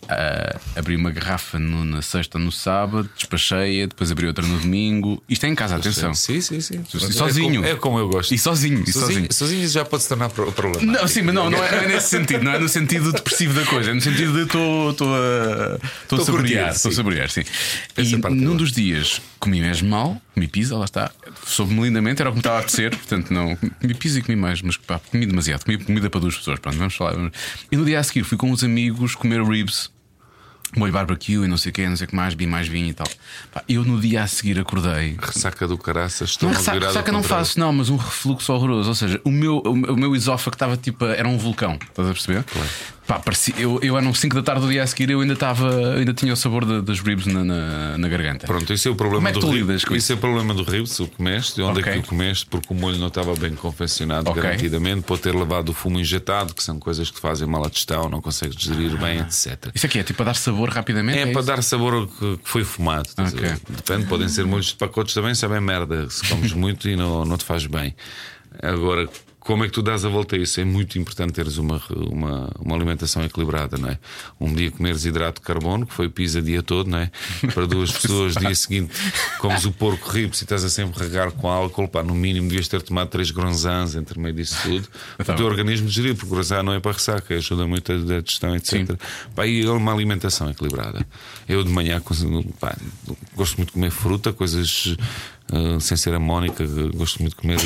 E: Ah, abri uma garrafa no- na sexta, no sábado, despachei-a, depois abri outra no domingo. Isto é em casa, atenção.
D: Sim, sim, sim.
E: E sozinho.
D: É como, é como eu gosto.
E: E sozinho, e sozinho.
D: Sozinho já pode se tornar pro- problema.
E: Não, sim, mas não, não é, não é nesse sentido, não é no sentido depressivo da coisa, é no sentido de estou estou a estou a
D: Estou a
E: saborear,
D: curtir,
E: estou a
D: sim.
E: saborear, sim.
D: Essa
E: E
D: parte
E: num
D: boa.
E: dos dias comi mesmo mal, comi pizza, lá está, soube-me lindamente, era o que me estava a apetecer, portanto não, comi pizza e comi mais, mas pá, comi demasiado, comi comida para duas pessoas, pronto, vamos falar. E no dia a seguir fui com uns amigos comer ribs, molho barbecue e não sei o que, não sei o que mais, vi mais vinho e tal. Pá, eu no dia a seguir acordei.
D: Ressaca do caraças, estou
E: Não,
D: a
E: ressaca,
D: virar
E: ressaca
D: ao
E: não
D: contrário.
E: faço, não, mas um refluxo horroroso. Ou seja, o meu, o meu- o meu esófago estava tipo, era um vulcão, estás a perceber? Pá, parecia, eu, eu eram cinco da tarde do dia a seguir, eu ainda estava, ainda tinha o sabor de- das ribs na, na, na garganta.
D: Pronto, isso é o problema
E: Como é que
D: do
E: tu
D: rib.
E: lidas com
D: Isso é o problema do rib, se o comeste, onde
E: Ok.
D: é que o comeste, porque o molho não estava bem confeccionado,
E: Ok.
D: garantidamente, pode ter levado o fumo injetado, que são coisas que fazem mal à digestão, não consegues digerir bem, etcétera.
E: Isso aqui é tipo para dar sabor rapidamente?
D: É, para
E: isso?
D: dar sabor ao que que foi fumado. estás a
E: Ok.
D: ver? Depende, podem ser molhos de pacotes também, sabem merda. Se comes muito e não, não te faz bem. Agora, como é que tu dás a volta a isso? É muito importante teres uma, uma, uma alimentação equilibrada, não é? Um dia comeres hidrato de carbono, que foi pizza o dia todo, não é? Para duas pessoas, dia seguinte comes o porco ribs e estás a sempre regar com álcool, pá, no mínimo devias ter tomado três gronzans entre meio disso tudo.
E: Tá
D: O teu
E: bem.
D: organismo digerir, porque o gronzan não é para ressaca, ajuda muito a a digestão, etcétera. Pá, e é uma alimentação equilibrada. Eu de manhã pá, gosto muito de comer fruta, coisas ah, sem ser amónica, gosto muito de comer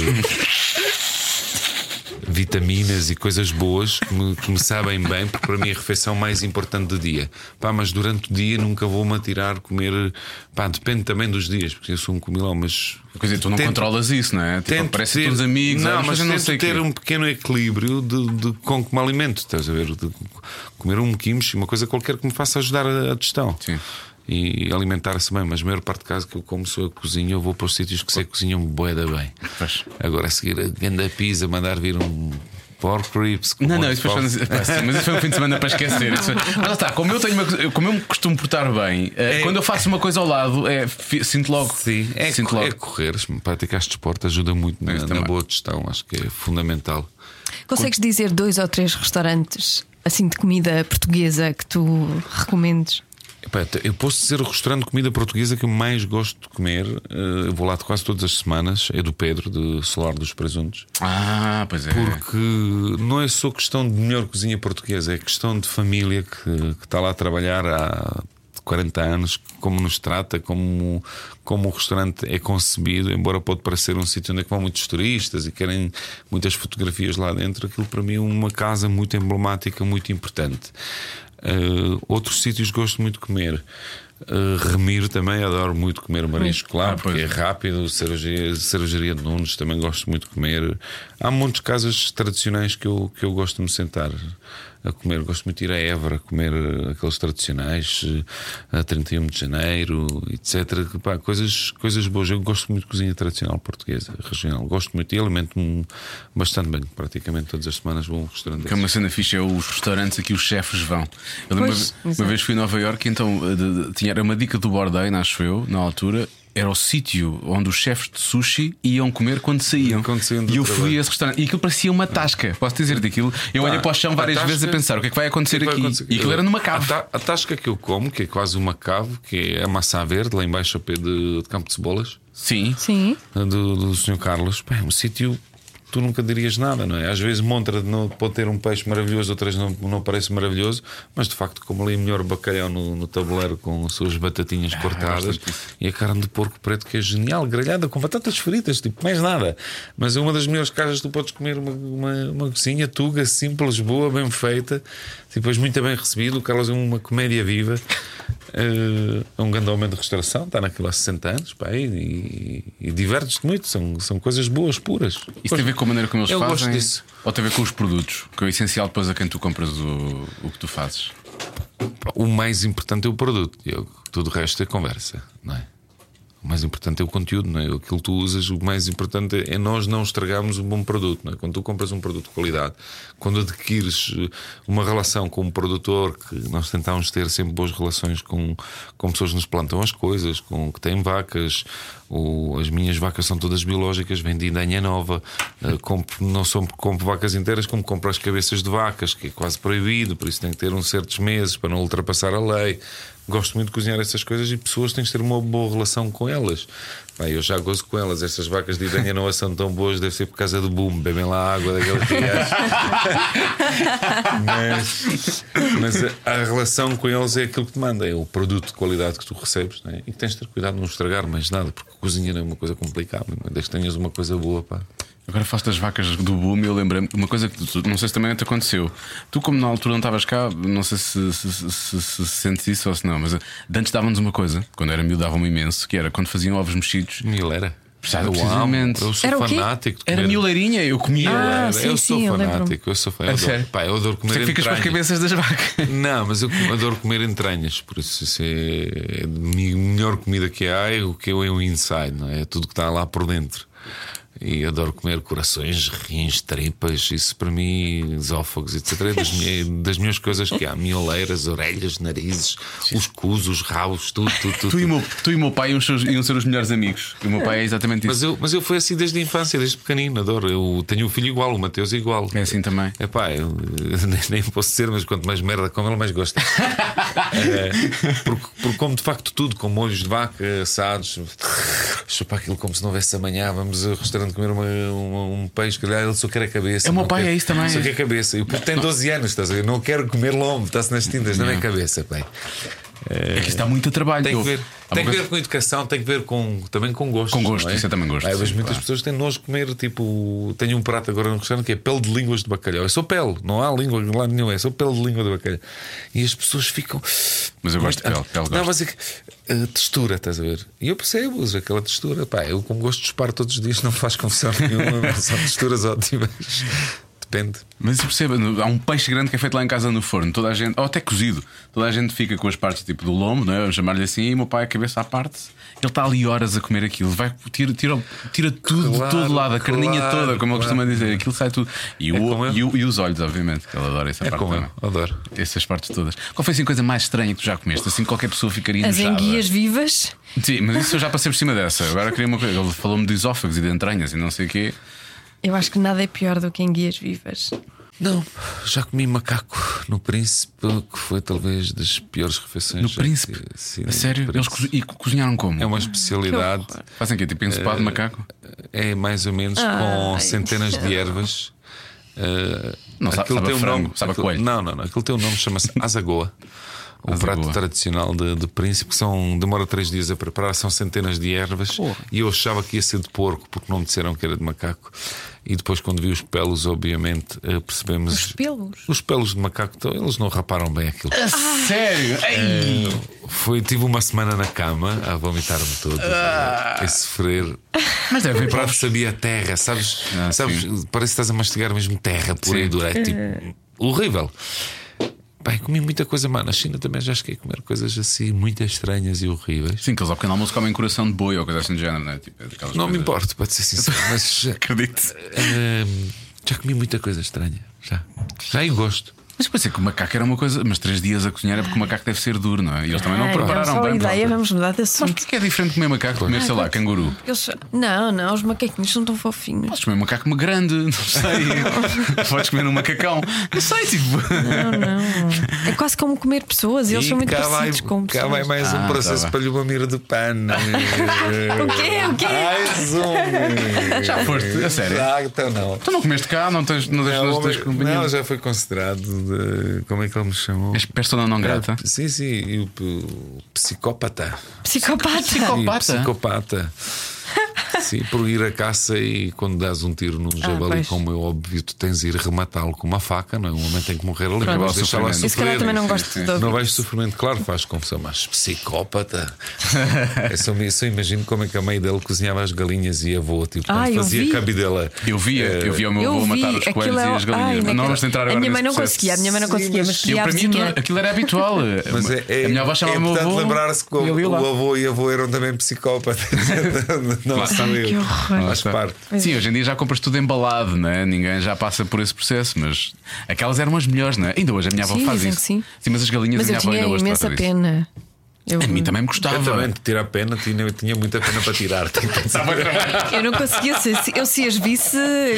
D: vitaminas e coisas boas que me, que me sabem bem, porque para mim é a refeição mais importante do dia. Pá, mas durante o dia nunca vou-me atirar comer. Pá, depende também dos dias, porque eu sou um comilão, mas.
E: Quer dizer, tu não
D: tento-
E: controlas isso, não é? Tipo,
D: Tento
E: parece
D: ter-
E: que uns amigos,
D: não,
E: olha,
D: mas
E: eu não
D: tento
E: sei
D: ter
E: quê.
D: um pequeno equilíbrio de, de com que me alimento. Estás a ver? De comer um quimchi, uma coisa qualquer que me faça ajudar a, a digestão.
E: Sim.
D: E alimentar-se bem, mas a maior parte do caso que eu como sou a cozinha, eu vou para os sítios que sei que cozinham boeda bem.
E: Pois.
D: Agora a seguir a ganda pizza, mandar vir um pork ribs. com
E: Não, não,
D: molho
E: isso
D: de
E: foi,
D: falso.
E: pá, sim, mas isso foi um fim de semana para esquecer. Isso foi- Mas lá está, como eu, tenho uma, coisa- como eu me costumo portar bem, eh, quando eu faço uma coisa ao lado, é, fi- sinto logo.
D: Sim, é,
E: sinto
D: co-
E: logo.
D: é correr, praticar desporto ajuda muito na,
E: Isso
D: na
E: também.
D: boa digestão, acho que é fundamental.
C: Consegues dizer dois ou três restaurantes assim de comida portuguesa que tu recomendes?
D: Epá, eu posso dizer o restaurante de comida portuguesa que eu mais gosto de comer. eh, Eu vou lá de quase todas as semanas. É do Pedro, de Solar dos Presuntos.
E: Ah, pois é.
D: Porque não é só questão de melhor cozinha portuguesa, é questão de família que, que está lá a trabalhar há quarenta anos, como nos trata, como, como o restaurante é concebido, embora pode parecer um sítio onde é que vão muitos turistas e querem muitas fotografias lá dentro, aquilo para mim é uma casa muito emblemática, muito importante. Uh, outros sítios gosto muito de comer. Uh, Remiro também, adoro muito comer marisco, claro, ah, porque é rápido. Cervejaria, cervejaria de Nunes também gosto muito de comer. Há muitas casas tradicionais que eu, que eu gosto de me sentar a comer. Gosto muito de ir a Évora comer aqueles tradicionais, a trinta e um de janeiro, etcétera. Pá, coisas, coisas boas. Eu gosto muito de cozinha tradicional portuguesa, regional. Gosto muito e alimento-me bastante bem. Praticamente todas as semanas vou a um restaurante.
E: Que é uma cena fixe, é os restaurantes aqui, os chefes vão. Eu pois, uma, uma vez fui a Nova Iorque, então de, de, tinha era uma dica do Bourdain, acho eu, na altura. Era o sítio onde os chefes de sushi iam comer quando saíam.
D: Quando saíam
E: e eu
D: trabalho.
E: fui a esse restaurante e aquilo parecia uma tasca. Posso dizer daquilo? Eu ah, olhei para o chão várias tasca, vezes a pensar o que é que vai acontecer que aqui. Vai acontecer? E aquilo era numa cave.
D: A, ta, a tasca que eu como, que é quase uma cave, que é a Maçã Verde, lá embaixo ao pé de, de Campo de Cebolas.
E: Sim.
C: Sim.
D: Do, do senhor Carlos. Pá, é um sítio. Tu nunca dirias nada, não é? Às vezes Montra não pode ter um peixe maravilhoso, outras não, não parece maravilhoso, mas de facto, como ali melhor bacalhau no, no tabuleiro com as suas batatinhas ah, cortadas e a carne de porco preto que é genial, grelhada com batatas fritas, tipo, mais nada. Mas é uma das melhores casas que tu podes comer uma, uma, uma cozinha tuga, simples, boa, bem feita, depois muito bem recebido. O Carlos é uma comédia viva. É um grande aumento de restauração, está naquilo há sessenta anos, pá, e, e, e divertes-te muito, são, são coisas boas, puras.
E: Isso tem a ver com a maneira como eles
D: eu
E: fazem?
D: Gosto disso.
E: Ou tem a ver com os produtos, que é o essencial depois a quem tu compras o, o que tu fazes?
D: O mais importante é o produto, eu, tudo o resto é conversa, não é? O mais importante é o conteúdo, não é? Aquilo que tu usas, o mais importante é nós não estragarmos um bom produto, não é? Quando tu compras um produto de qualidade, quando adquires uma relação com um produtor, que nós tentamos ter sempre boas relações com, com pessoas que nos plantam as coisas, com que têm vacas. Ou as minhas vacas são todas biológicas, vêm de Indanha Nova. Uh, compro, não só compro vacas inteiras, como compro as cabeças de vacas, que é quase proibido, por isso tem que ter uns certos meses para não ultrapassar a lei. Gosto muito de cozinhar essas coisas e pessoas têm que ter uma boa relação com elas. Bem, eu já gozo com elas. Estas vacas de Idanha não são tão boas, deve ser por causa do boom. Bebem lá a água daquele riacho. mas, mas a, a relação com eles é aquilo que te manda. É o produto de qualidade que tu recebes, não é? E que tens de ter cuidado de não estragar mais nada, porque cozinhar é uma coisa complicada. Desde que tenhas uma coisa boa, pá.
E: Agora faço das vacas do boom e eu lembrei-me de uma coisa que tu, não sei se também te aconteceu. Tu, como na altura não estavas cá, não sei se, se, se, se, se sentes isso ou se não, mas antes davam-nos uma coisa, quando era miúdo davam-me imenso, que era quando faziam ovos mexidos.
D: Milera.
E: Eu,
D: amo, eu sou
C: era
D: fanático de comer.
E: Era mioleirinha, eu comia.
C: Ah,
D: eu,
C: sim,
D: eu
C: sim,
D: sou
C: eu
D: fanático, eu sou fanático.
E: É sério?
D: Pá, eu adoro comer
E: entranhas. Ficas com as cabeças das vacas.
D: Não, mas eu adoro comer entranhas. Por isso, isso é a melhor comida que há. É o que é o inside, não é? É tudo que está lá por dentro. E adoro comer corações, rins, tripas. Isso para mim, esófagos, etcétera. É das, minhas, das minhas coisas que há: mioleiras, orelhas, narizes, sim. Os cus, os rabos, tudo, tudo, tudo.
E: Tu e o meu, tu e o meu pai iam ser, iam ser os melhores amigos. O meu pai é exatamente isso.
D: Mas eu, mas eu fui assim desde a infância, desde pequenino. Adoro. Eu tenho um filho igual, o Mateus é igual.
E: É assim também.
D: É pá, eu, nem, nem posso ser, mas quanto mais merda como ele, mais gosta. É, porque, porque como de facto tudo, com molhos de vaca, assados, chupa aquilo como se não houvesse amanhã. Vamos ao restaurante comer uma, uma, um peixe, calhar, ele só quer a cabeça.
E: É o meu pai,
D: quer,
E: é isso também.
D: Só quer a cabeça. E porque tem doze anos, estás a ver? Não quero comer lombo, está-se nas tintas, não é a cabeça, pai.
E: É que está muito a trabalho.
D: Tem que ver, tem que ver com educação, tem que ver com, também com gosto.
E: Com gosto, é? Isso é também gosto.
D: Ah, mas
E: sim,
D: muitas
E: claro.
D: pessoas têm nojo de comer. Tipo, tenho um prato agora no restaurante que é pele de línguas de bacalhau. É só pele, não há língua lá nenhum, é só pele de língua de bacalhau. E as pessoas ficam.
E: Mas eu gosto de pele, pele
D: não, mas é que uh, textura, estás a ver? E eu percebo aquela textura. Pá, eu, como gosto de chupar todos os dias, não faz confusão nenhuma. São texturas ótimas. Depende.
E: Mas eu percebo, há um peixe grande que é feito lá em casa no forno, toda a gente, ou até cozido, toda a gente fica com as partes tipo do lombo, não é? Vamos chamar-lhe assim, e o meu pai a cabeça à parte, ele está ali horas a comer aquilo, vai, tira, tira, tira tudo
D: claro,
E: de todo lado, a
D: claro,
E: carninha toda, como
D: claro.
E: ele costuma dizer, aquilo sai tudo. E,
D: é
E: o, e, o, e os olhos, obviamente, que ele adora essa
D: é
E: parte
D: como
E: também.
D: eu, adoro.
E: Essas partes todas. Qual foi assim a coisa mais estranha que tu já comeste? Assim qualquer pessoa ficaria
C: As
E: enojada.
C: enguias vivas.
E: Sim, mas isso eu já passei por cima dessa. Agora queria uma coisa. Ele falou-me de esófagos e de entranhas e não sei o quê.
C: Eu acho que nada é pior do que enguias vivas.
D: Não, já comi macaco no Príncipe, que foi talvez das piores refeições.
E: No Príncipe?
D: Que, sim,
E: a sério? Eles co e cozinharam como?
D: É uma especialidade.
E: Fazem o quê? Tipo ensopado de macaco?
D: É mais ou menos
C: Ai.
D: com centenas de ervas. Uh,
E: Não sabe, sabe
D: tem
E: a
D: um
E: frango,
D: nome,
E: sabe a
D: aquilo,
E: coelho.
D: Não, não, não. Aquilo tem um nome, chama-se azagoa. O
E: Asa
D: prato
E: boa.
D: tradicional de, de Príncipe, que são, demora três dias a preparar, são centenas de ervas. E eu achava que ia ser de porco, porque não me disseram que era de macaco. E depois, quando vi os pelos, obviamente, eh, percebemos.
C: Os pelos?
D: Os pelos de macaco, então, eles não raparam bem aquilo.
E: Sério? Ei!
D: Foi, tive uma semana na cama a vomitar-me todo, a, a sofrer.
E: Mas deve
D: O
E: vir para
D: prato sabia terra, sabes?
E: Ah,
D: sabes parece que estás a mastigar mesmo terra por aí
E: Sim.
D: dura. É tipo horrível. Pai, comi muita coisa má. Na China também já cheguei a comer coisas assim muito estranhas e horríveis.
E: Sim, que eles ao pequeno almoço comem coração de boi ou coisa assim do género, não é? Tipo, é daquelas
D: Não me
E: coisas-
D: importo, pode ser sincero, mas
E: Acredito.
D: hum, já comi muita coisa estranha. Já. Já e gosto.
E: Mas pensei que o macaco era uma coisa, mas três dias a cozinhar é porque o macaco deve ser duro, não é? E eles também não
C: Ai,
E: prepararam
C: só a
E: bem.
C: ideia,
E: pronto.
C: vamos mudar de
E: Mas
C: assunto.
E: porquê é diferente comer macaco de comer, sei lá, canguru?
C: Eles- Não, não, os macaquinhos são tão fofinhos.
E: Podes comer um macaco grande, não sei. Podes comer um macacão. Não sei, tipo.
C: Não, não. É quase como comer pessoas, eles
D: E
C: são muito
D: cá vai,
C: parecidos com
D: cá
C: pessoas.
D: vai mais
E: Ah,
D: um
E: tá
D: processo
E: bem.
D: para Lubomir do pano.
C: O quê? O quê?
D: Mais um.
E: Já foste, a sério?
D: Já, então não.
E: Tu não comeste cá, não tens, não tens,
D: Não,
E: não tens
D: não,
E: companhia.
D: já foi considerado de, como é que ele me chamou?
E: És persona não grata.
D: É, sim, sim, e o, o psicópata.
C: Psicopata.
E: Psicopata.
D: Sim, psicopata. Sim, por ir à caça e quando dás um tiro num javali,
C: pois.
D: como é óbvio, tu tens de ir rematá-lo com uma faca, não é? Um homem tem que morrer ali, não
E: Pronto,
D: vais
E: o
D: deixá-lo a
E: sofrimento.
C: E se calhar
D: sofrer.
C: também não
E: Sim,
C: gosto
E: sim.
C: de ouvir.
D: Não vais sofrimento, claro, faz confusão, mas psicópata. Eu só, eu só imagino como é que a mãe dele cozinhava as galinhas e avô, tipo,
C: Ah,
D: quando
C: eu
D: fazia
C: vi.
D: cabidela.
E: Eu via, eu via o meu
C: Eu
E: avô
C: vi,
E: matar os
C: aquilo
E: coelhos
C: é-
E: e as
C: Ai,
E: galinhas. Mas não
C: naquela-
E: vamos entrar agora
C: A minha
E: nesse
C: mãe não
E: processo.
C: conseguia, a minha mãe não
D: Sim,
C: conseguia,
D: mas
C: mas
E: Eu,
C: queria a
E: para mim,
C: vizinha.
E: aquilo era habitual.
D: Mas é, é,
E: a minha avó
D: é
E: chamava o meu
D: importante
E: avô.
D: lembrar-se que o,
E: e eu ia lá.
D: o avô e a avó eram também psicópatas. Não
E: Lá está.
D: sou
C: Que
D: eu.
C: horror.
D: Faz parte.
E: Sim, hoje em dia já compras tudo embalado, né? Ninguém já passa por esse processo, mas aquelas eram as melhores, né? Ainda hoje a minha avó
C: Sim,
E: faz
C: dizem
E: isso.
C: que sim.
E: mas as galinhas
C: Mas
E: a minha
C: eu
E: avó
C: tinha
E: ainda hoje
C: imensa
E: trata disso.
C: pena. Eu,
E: A mim também me gostava.
D: Eu também, de tirar pena, tinha, tinha muita pena para tirar.
C: eu não conseguia ser. Eu se as visse,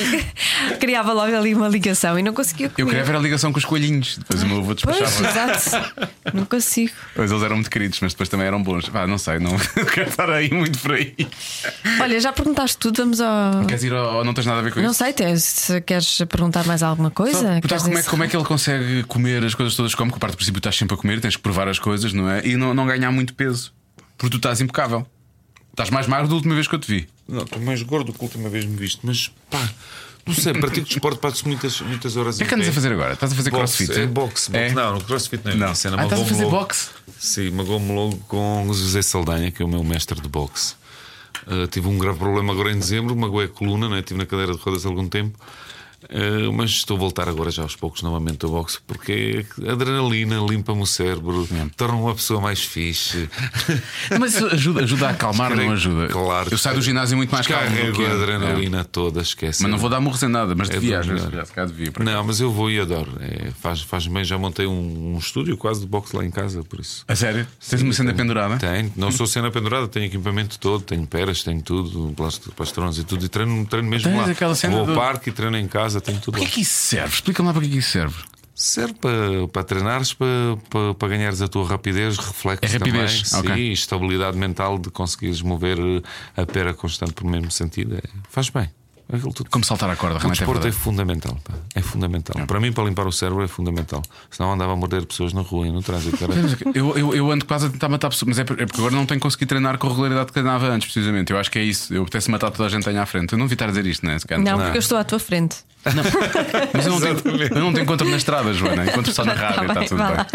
C: criava logo ali uma ligação e não conseguia comer.
E: Eu queria ver a ligação com os coelhinhos. Depois o meu avô
C: Pois,
E: despachava.
C: exato. Não consigo.
E: Pois eles eram muito queridos, mas depois também eram bons. Pá, não sei, não quero estar aí muito por aí.
C: Olha, já perguntaste tudo, vamos ao.
E: Queres ir ao. ou não tens nada a ver com
C: Não
E: isso?
C: sei, tens, se queres perguntar mais alguma
E: Só
C: coisa?
E: perguntar
C: Queres
E: como é,
C: dizer-
E: como é que ele consegue comer as coisas todas que come, que a parte do princípio estás sempre a comer, tens que provar as coisas, não é? E não, não ganhar muito peso. Porque tu estás impecável. Estás mais magro da última vez que eu te vi.
D: Não, estou mais gordo que a última vez me viste, mas pá, não sei, pratico desporto, passo muitas, muitas horas
E: O que é
D: em
E: que andas
D: pé.
E: a fazer agora? Estás a fazer
D: Boxe,
E: crossfit?
D: É boxe, boxe.
E: É?
D: Não, no crossfit não é
E: Não.
D: isso.
E: Ah, estás a fazer boxe?
D: Sim, magoou-me logo com o José Saldanha, que é o meu mestre de boxe. Uh, tive um grave problema agora em dezembro, magoei a coluna, né? Estive na cadeira de rodas há algum tempo. Uh, mas estou a voltar agora já aos poucos novamente ao boxe, porque a adrenalina limpa-me o cérebro, torna-me uma pessoa mais fixe.
E: Mas isso ajuda, ajuda a acalmar,
D: Descarrego-
E: não ajuda?
D: Claro.
E: Eu saio do ginásio muito mais calmo do
D: Descarrego
E: que
D: a
E: é.
D: adrenalina toda, esquece.
E: Mas não vou dar murros em nada, mas
D: É
E: devia,
D: do
E: às vezes,
D: melhor.
E: se calhar devia. por
D: Não, mas eu vou e adoro. É, faz, faz bem, já montei um, um estúdio quase de boxe lá em casa, por isso.
E: A sério? Tens uma cena pendurada?
D: Tenho, não sou cena pendurada, tenho equipamento todo, tenho peras, tenho tudo, plástico, pastrões e tudo, e treino, treino mesmo
E: Tens
D: lá.
E: aquela cena
D: Vou ao
E: do-
D: parque e treino em casa, tenho tudo
E: Para que
D: lá.
E: é que isso serve? Explica-me lá para que é que isso serve.
D: Serve para, para treinares, para, para, para ganhares a tua rapidez, reflexo
E: É rapidez,
D: também,
E: ok.
D: sim, estabilidade mental de conseguires mover a pera constante pelo mesmo sentido. É, faz bem. Aquilo tudo.
E: Como saltar a corda,
D: O
E: realmente é
D: desporto é,
E: verdade.
D: fundamental, pá. É fundamental. Para mim, para limpar o cérebro, é fundamental. Senão andava a morder pessoas na rua e no trânsito. Cara.
E: Eu, eu, eu ando quase a tentar matar pessoas, mas é por- é porque agora não tenho conseguido treinar com a regularidade que treinava antes, precisamente. Eu acho que é isso. Eu apetece matar toda a gente que tenho à frente. Eu não devia estar a dizer isto, né? Se calhar.
C: Não, porque eu estou à tua frente.
E: Mas eu não, tenho, eu não te encontro na estrada, Joana. Encontro só na rádio,
C: Tá
E: está
C: bem,
E: tudo
C: vá
E: bem.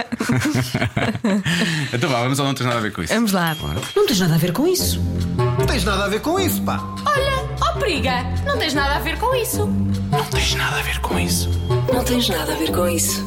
C: lá.
E: Então vá, vamos lá, não tens nada a ver com isso.
C: Vamos lá.
A: Não tens nada a ver com isso.
F: Não tens nada a ver com isso, pá.
G: Olha, ó periga, não tens nada a ver com isso.
E: Não tens nada a ver com isso.
A: Não tens nada a ver com isso.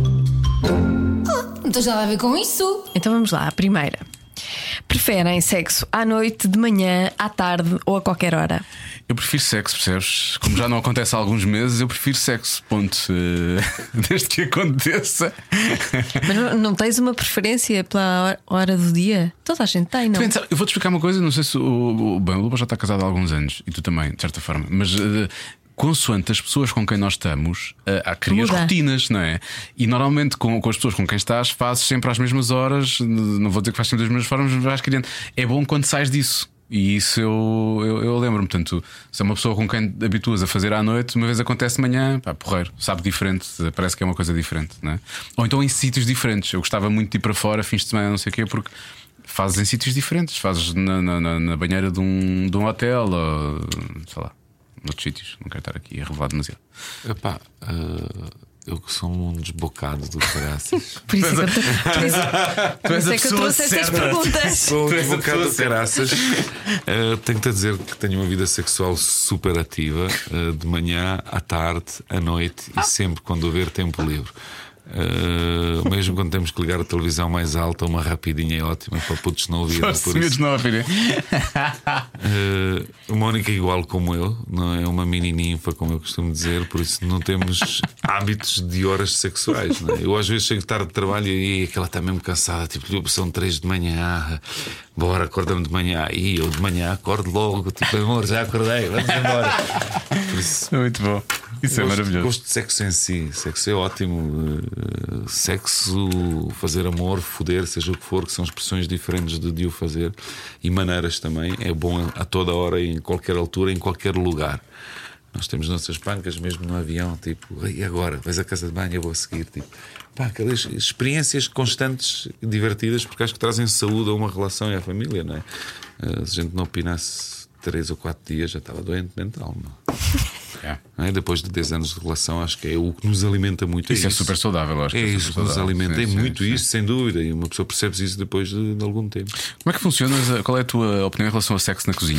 G: Não tens nada a ver com isso.
C: Então vamos lá, a primeira. Preferem sexo à noite, de manhã, à tarde ou a qualquer hora?
E: Eu prefiro sexo, percebes? Como já não acontece há alguns meses, eu prefiro sexo. Ponto. Eh, Desde que aconteça.
C: Mas não, não tens uma preferência pela hora do dia? Toda a gente tem, não?
E: Depende, sabe, eu vou-te explicar uma coisa. Não sei se o, o, bem, o Luba já está casado há alguns anos e tu também, de certa forma, mas eh, consoante as pessoas com quem nós estamos, eh, há crias
C: Muda.
E: rotinas, não é? E normalmente com, com as pessoas com quem estás, fazes sempre às mesmas horas. Não vou dizer que fazes sempre das mesmas formas, mas vais criando. É bom quando sais disso. E isso eu, eu, eu lembro-me. Portanto, se é uma pessoa com quem te habituas a fazer à noite, uma vez acontece de manhã, pá, porreiro, sabe diferente, parece que é uma coisa diferente, não é? Ou então em sítios diferentes. Eu gostava muito de ir para fora, fins de semana, não sei o quê, porque fazes em sítios diferentes. Fazes na, na, na banheira de um, de um hotel, ou sei lá, noutros sítios. Não quero estar aqui a revelar demasiado.
D: Epá, uh, eu que sou um desbocado do caraças.
C: Por isso é que eu, tô, por isso, por isso é que eu trouxe estas perguntas.
D: Sou um desbocado do caraças. Uh, Tenho-te a dizer que tenho uma vida sexual super ativa, uh, de manhã, à tarde, à noite e sempre quando houver tempo livre. Uh, mesmo quando temos que ligar a televisão mais alta, uma rapidinha é ótima para putos não ouvir.
E: Por isso. Não ouvirem.
D: Uh, a Mónica é igual como eu, não é uma mini ninfa, como eu costumo dizer, por isso não temos hábitos de horas sexuais. Não é? Eu às vezes chego tarde de trabalho e aquela está mesmo cansada, tipo, são três de manhã, bora, acorda-me de manhã. E eu de manhã acordo logo, tipo, amor, já acordei, vamos embora. Por isso,
E: muito bom. Isso
D: gosto,
E: é maravilhoso.
D: Gosto de sexo em si, sexo é ótimo. Uh, sexo, fazer amor, foder, seja o que for, que são expressões diferentes de, de o fazer e maneiras também. É bom a toda hora, em qualquer altura, em qualquer lugar. Nós temos nossas pancas, mesmo no avião, tipo, e agora? Vais à casa de banho, eu vou a seguir. Tipo, pá, aquelas experiências constantes, divertidas, porque acho que trazem saúde a uma relação e à família, não é? Uh, se a gente não opinasse três ou quatro dias, já estava doente mental, não? É. Não é? Depois de dez anos de relação, acho que é o que nos alimenta muito.
E: Isso é,
D: isso.
E: é super saudável, acho
D: é
E: que é
D: isso que nos alimenta.
E: Sim,
D: é
E: sim,
D: muito
E: sim.
D: isso, sem dúvida. E uma pessoa percebe isso depois de, de algum tempo.
E: Como é que funciona? Qual é a tua opinião em relação ao sexo na cozinha?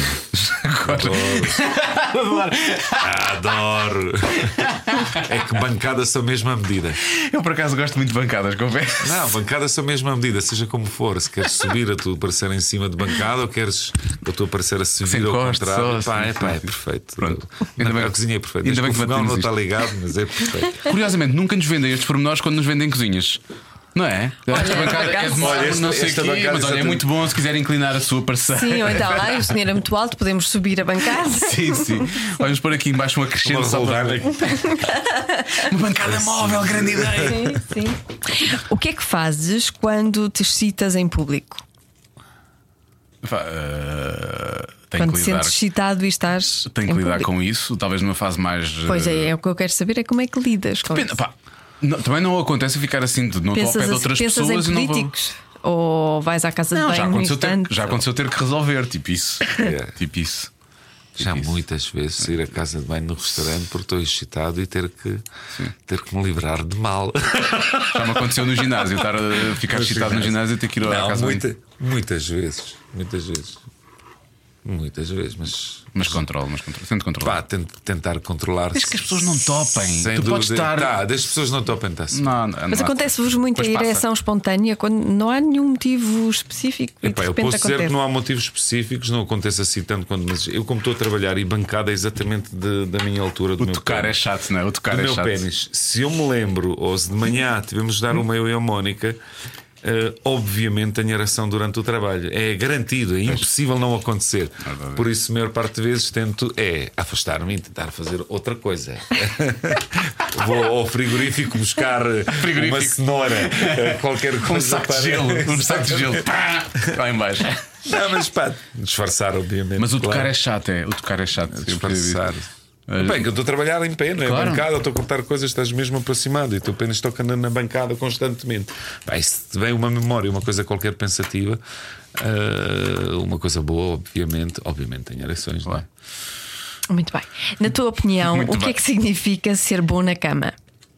D: Adoro. Adoro. É que bancadas são mesmo à medida.
E: Eu por acaso gosto muito de bancadas, confesso.
D: Não, bancadas são mesmo à medida, seja como for. Se queres subir a tua parceira em cima de bancada ou queres a tua parceira subir ao contrário, pá, é, pá, é perfeito.
E: Pronto.
D: Ainda
E: Ainda
D: bem,
E: bem,
D: a cozinha é perfeita.
E: ainda bem que
D: o fogão não
E: batemos
D: está
E: isto.
D: ligado, mas é perfeito.
E: Curiosamente, nunca nos vendem estes pormenores quando nos vendem cozinhas. Não é? Esta bancada é de
D: Olha,
E: mármore,
D: esta-
E: não sei o
D: esta
E: quê,
D: bancada
E: mas olha, é
D: exatamente.
E: muito bom se quiserem inclinar a sua parceira.
C: Sim, ou então lá, o senhor é muito alto, podemos subir a bancada.
E: Sim, sim. Vamos pôr aqui embaixo um acrescente
D: Uma
E: só para
D: roldana.
E: uma bancada móvel, grande ideia.
C: Sim, sim. O que é que fazes quando te excitas em público?
E: Pá, uh, tenho
C: Quando
E: que
C: te
E: lidar,
C: sentes excitado e estás.
E: tenho que
C: em
E: lidar
C: público?
E: com isso, talvez numa fase mais. uh,
C: Pois é, é o que eu quero saber é como é que lidas com
E: Depende,
C: isso.
E: pá, não- também não acontece ficar assim, de- não estou ao pé
C: Pensas,
E: de
C: assim-
E: outras
C: pensas
E: pessoas
C: em
E: e não vou.
C: políticos? Ou vais à casa de
E: Não,
C: banho
E: já
C: num
E: aconteceu, ter,
C: instante?
E: já aconteceu ter que resolver, tipo isso.
D: É.
E: Tipo isso.
D: Já
E: Tipo isso.
D: muitas vezes ir à casa de banho no restaurante porque estou excitado e ter que, ter que me livrar de mal.
E: Já me aconteceu no ginásio, estar a ficar excitado no ginásio e ter que ir à
D: Não,
E: casa de banho.
D: muita, muitas vezes, muitas vezes, muitas vezes, mas
E: Mas controlo, mas controlo. Tento controlar.
D: pá, tento tentar controlar.
E: Desde que as pessoas não topem.
D: Sem
E: Tu
D: dúvida.
E: podes estar-
D: Tá, desde que as pessoas não topem, está-se.
E: Não, não,
C: Mas
E: não há-
C: acontece-vos muito a
E: Depois passa.
C: ereção espontânea quando não há nenhum motivo específico e
D: Epá,
C: de
D: eu
C: repente
D: posso dizer
C: acontece.
D: que não há motivos específicos, não acontece assim tanto quando. Mas eu, como estou a trabalhar e bancada é exatamente de- da minha altura, do
E: O
D: meu
E: tocar é
D: pênis.
E: chato, não é? O tocar
D: do
E: é
D: meu
E: chato.
D: pênis. Se eu me lembro, ou se de manhã tivemos de dar uma eu e a Mónica, eh, obviamente tenho ereção durante o trabalho. É garantido, é impossível não acontecer. Por isso, a maior parte de vezes tento é afastar-me e tentar fazer outra coisa. Vou ao frigorífico buscar
E: Frigorífico.
D: uma cenoura, eh, qualquer coisa.
E: Um saco de gelo, um saco de gelo. Pá! Lá em baixo.
D: Não, mas pá, disfarçar, obviamente.
E: Mas o tocar
D: claro.
E: é chato, é. O tocar é chato. Eu percebi.
D: Disfarçar.
E: Olha-
D: Bem, que eu estou a trabalhar em pé, não é?
E: Claro.
D: Bancada, eu estou a cortar coisas, estás mesmo aproximado e o teu pênis toca na, na bancada constantemente. Pá, se te vem uma memória, uma coisa qualquer pensativa, ah, uma coisa boa, obviamente, obviamente tem ereções, não é?
C: Muito bem. Na tua opinião,
E: Muito
C: o que
E: bem.
C: é que significa ser bom na cama?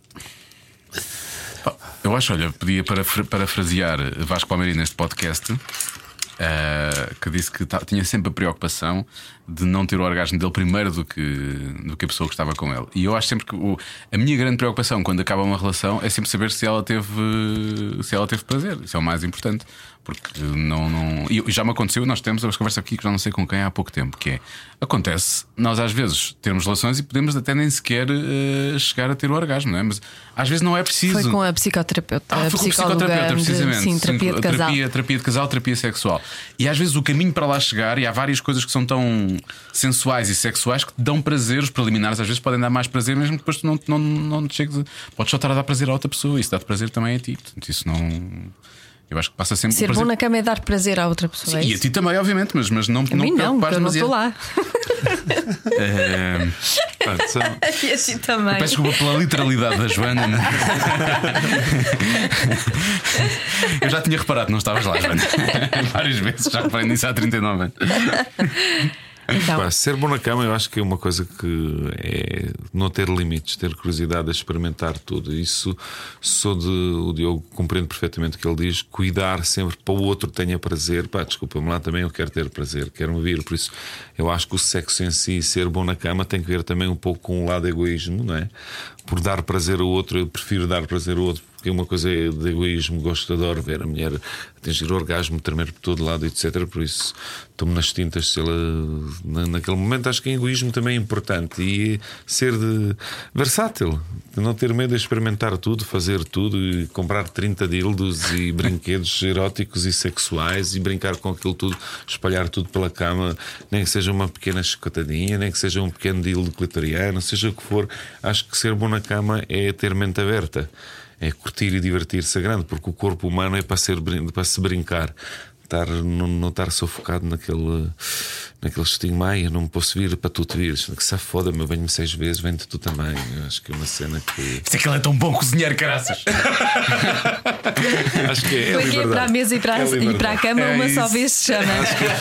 E: Pá, Eu acho, olha, podia parafra- parafrasear Vasco Palmeirinho neste podcast, eh, que disse que ta- tinha sempre a preocupação de não ter o orgasmo dele primeiro do que, do que a pessoa que estava com ele. E eu acho sempre que o- a minha grande preocupação quando acaba uma relação é sempre saber se ela teve, se ela teve prazer. Isso é o mais importante. Porque não, não. E já me aconteceu, nós temos uma conversa aqui que já não sei com quem há pouco tempo, que é: acontece, nós às vezes termos relações e podemos até nem sequer eh, chegar a ter o orgasmo, não é? Mas às vezes não é preciso.
C: Foi com a psicoterapeuta,
E: Ah,
C: a
E: foi com o
C: psicóloga
E: psicoterapeuta,
C: de-
E: precisamente.
C: sim, terapia de casal.
E: Terapia, terapia de casal, terapia sexual. E às vezes o caminho para lá chegar, e há várias coisas que são tão sensuais e sexuais que te dão prazer. Os preliminares às vezes podem dar mais prazer, mesmo que depois tu não, não, não te chegues a... Podes só estar a dar prazer a outra pessoa, isso dá-te prazer também a ti. Portanto, isso não. Eu acho que passa sempre
C: Ser
E: por
C: bom
E: prazer.
C: na cama é dar prazer à outra pessoa. é
E: E a
C: isso?
E: ti também, obviamente, mas, mas não,
C: A mim não, porque
E: preocupares
C: eu não estou
E: demasiado.
C: lá.
E: Eh,
D: Pronto, são-
C: E assim também.
E: Peço desculpa pela literalidade da Joana. né? Eu já tinha reparado que não estavas lá, Joana. Várias vezes, já reparei nisso há trinta e nove anos.
C: Então,
D: Pá, ser bom na cama eu acho que é uma coisa que é não ter limites, ter curiosidade a experimentar tudo. Isso sou de o Diogo, compreendo perfeitamente o que ele diz, cuidar sempre para o outro tenha prazer. Pá, desculpa-me lá, também eu quero ter prazer, quero me vir. Por isso eu acho que o sexo em si, ser bom na cama, tem que ver também um pouco com o lado egoísmo, não é? Por dar prazer ao outro, eu prefiro dar prazer ao outro. Porque uma coisa é de egoísmo, gosto, adoro ver a mulher atingir o orgasmo, tremer por todo lado, etcétera. Por isso estou-me nas tintas se ela, na, naquele momento. Acho que o egoísmo também é importante e ser de, versátil, de não ter medo de experimentar tudo, fazer tudo e comprar trinta dildos e brinquedos eróticos e sexuais e brincar com aquilo tudo, espalhar tudo pela cama, nem que seja uma pequena chicotadinha, nem que seja um pequeno dildo clitoriano, seja o que for. Acho que ser bom na cama é ter mente aberta. É curtir e divertir-se a grande, porque o corpo humano é para, ser, para se brincar. Estar, não, não estar sufocado naquele, naquele estigma. Ai, eu não me posso vir para tu te vires. Que se foda-me, eu venho-me seis vezes, vem-te tu também. Eu acho que é uma cena que.
E: Isto é que ele é tão bom cozinheiro, caraças.
D: Acho que é, é
C: porque
D: liberdade.
C: para a mesa e para,
D: É
C: a, e
D: liberdade.
C: para a cama
E: É
C: uma
E: isso.
C: só vez se chama.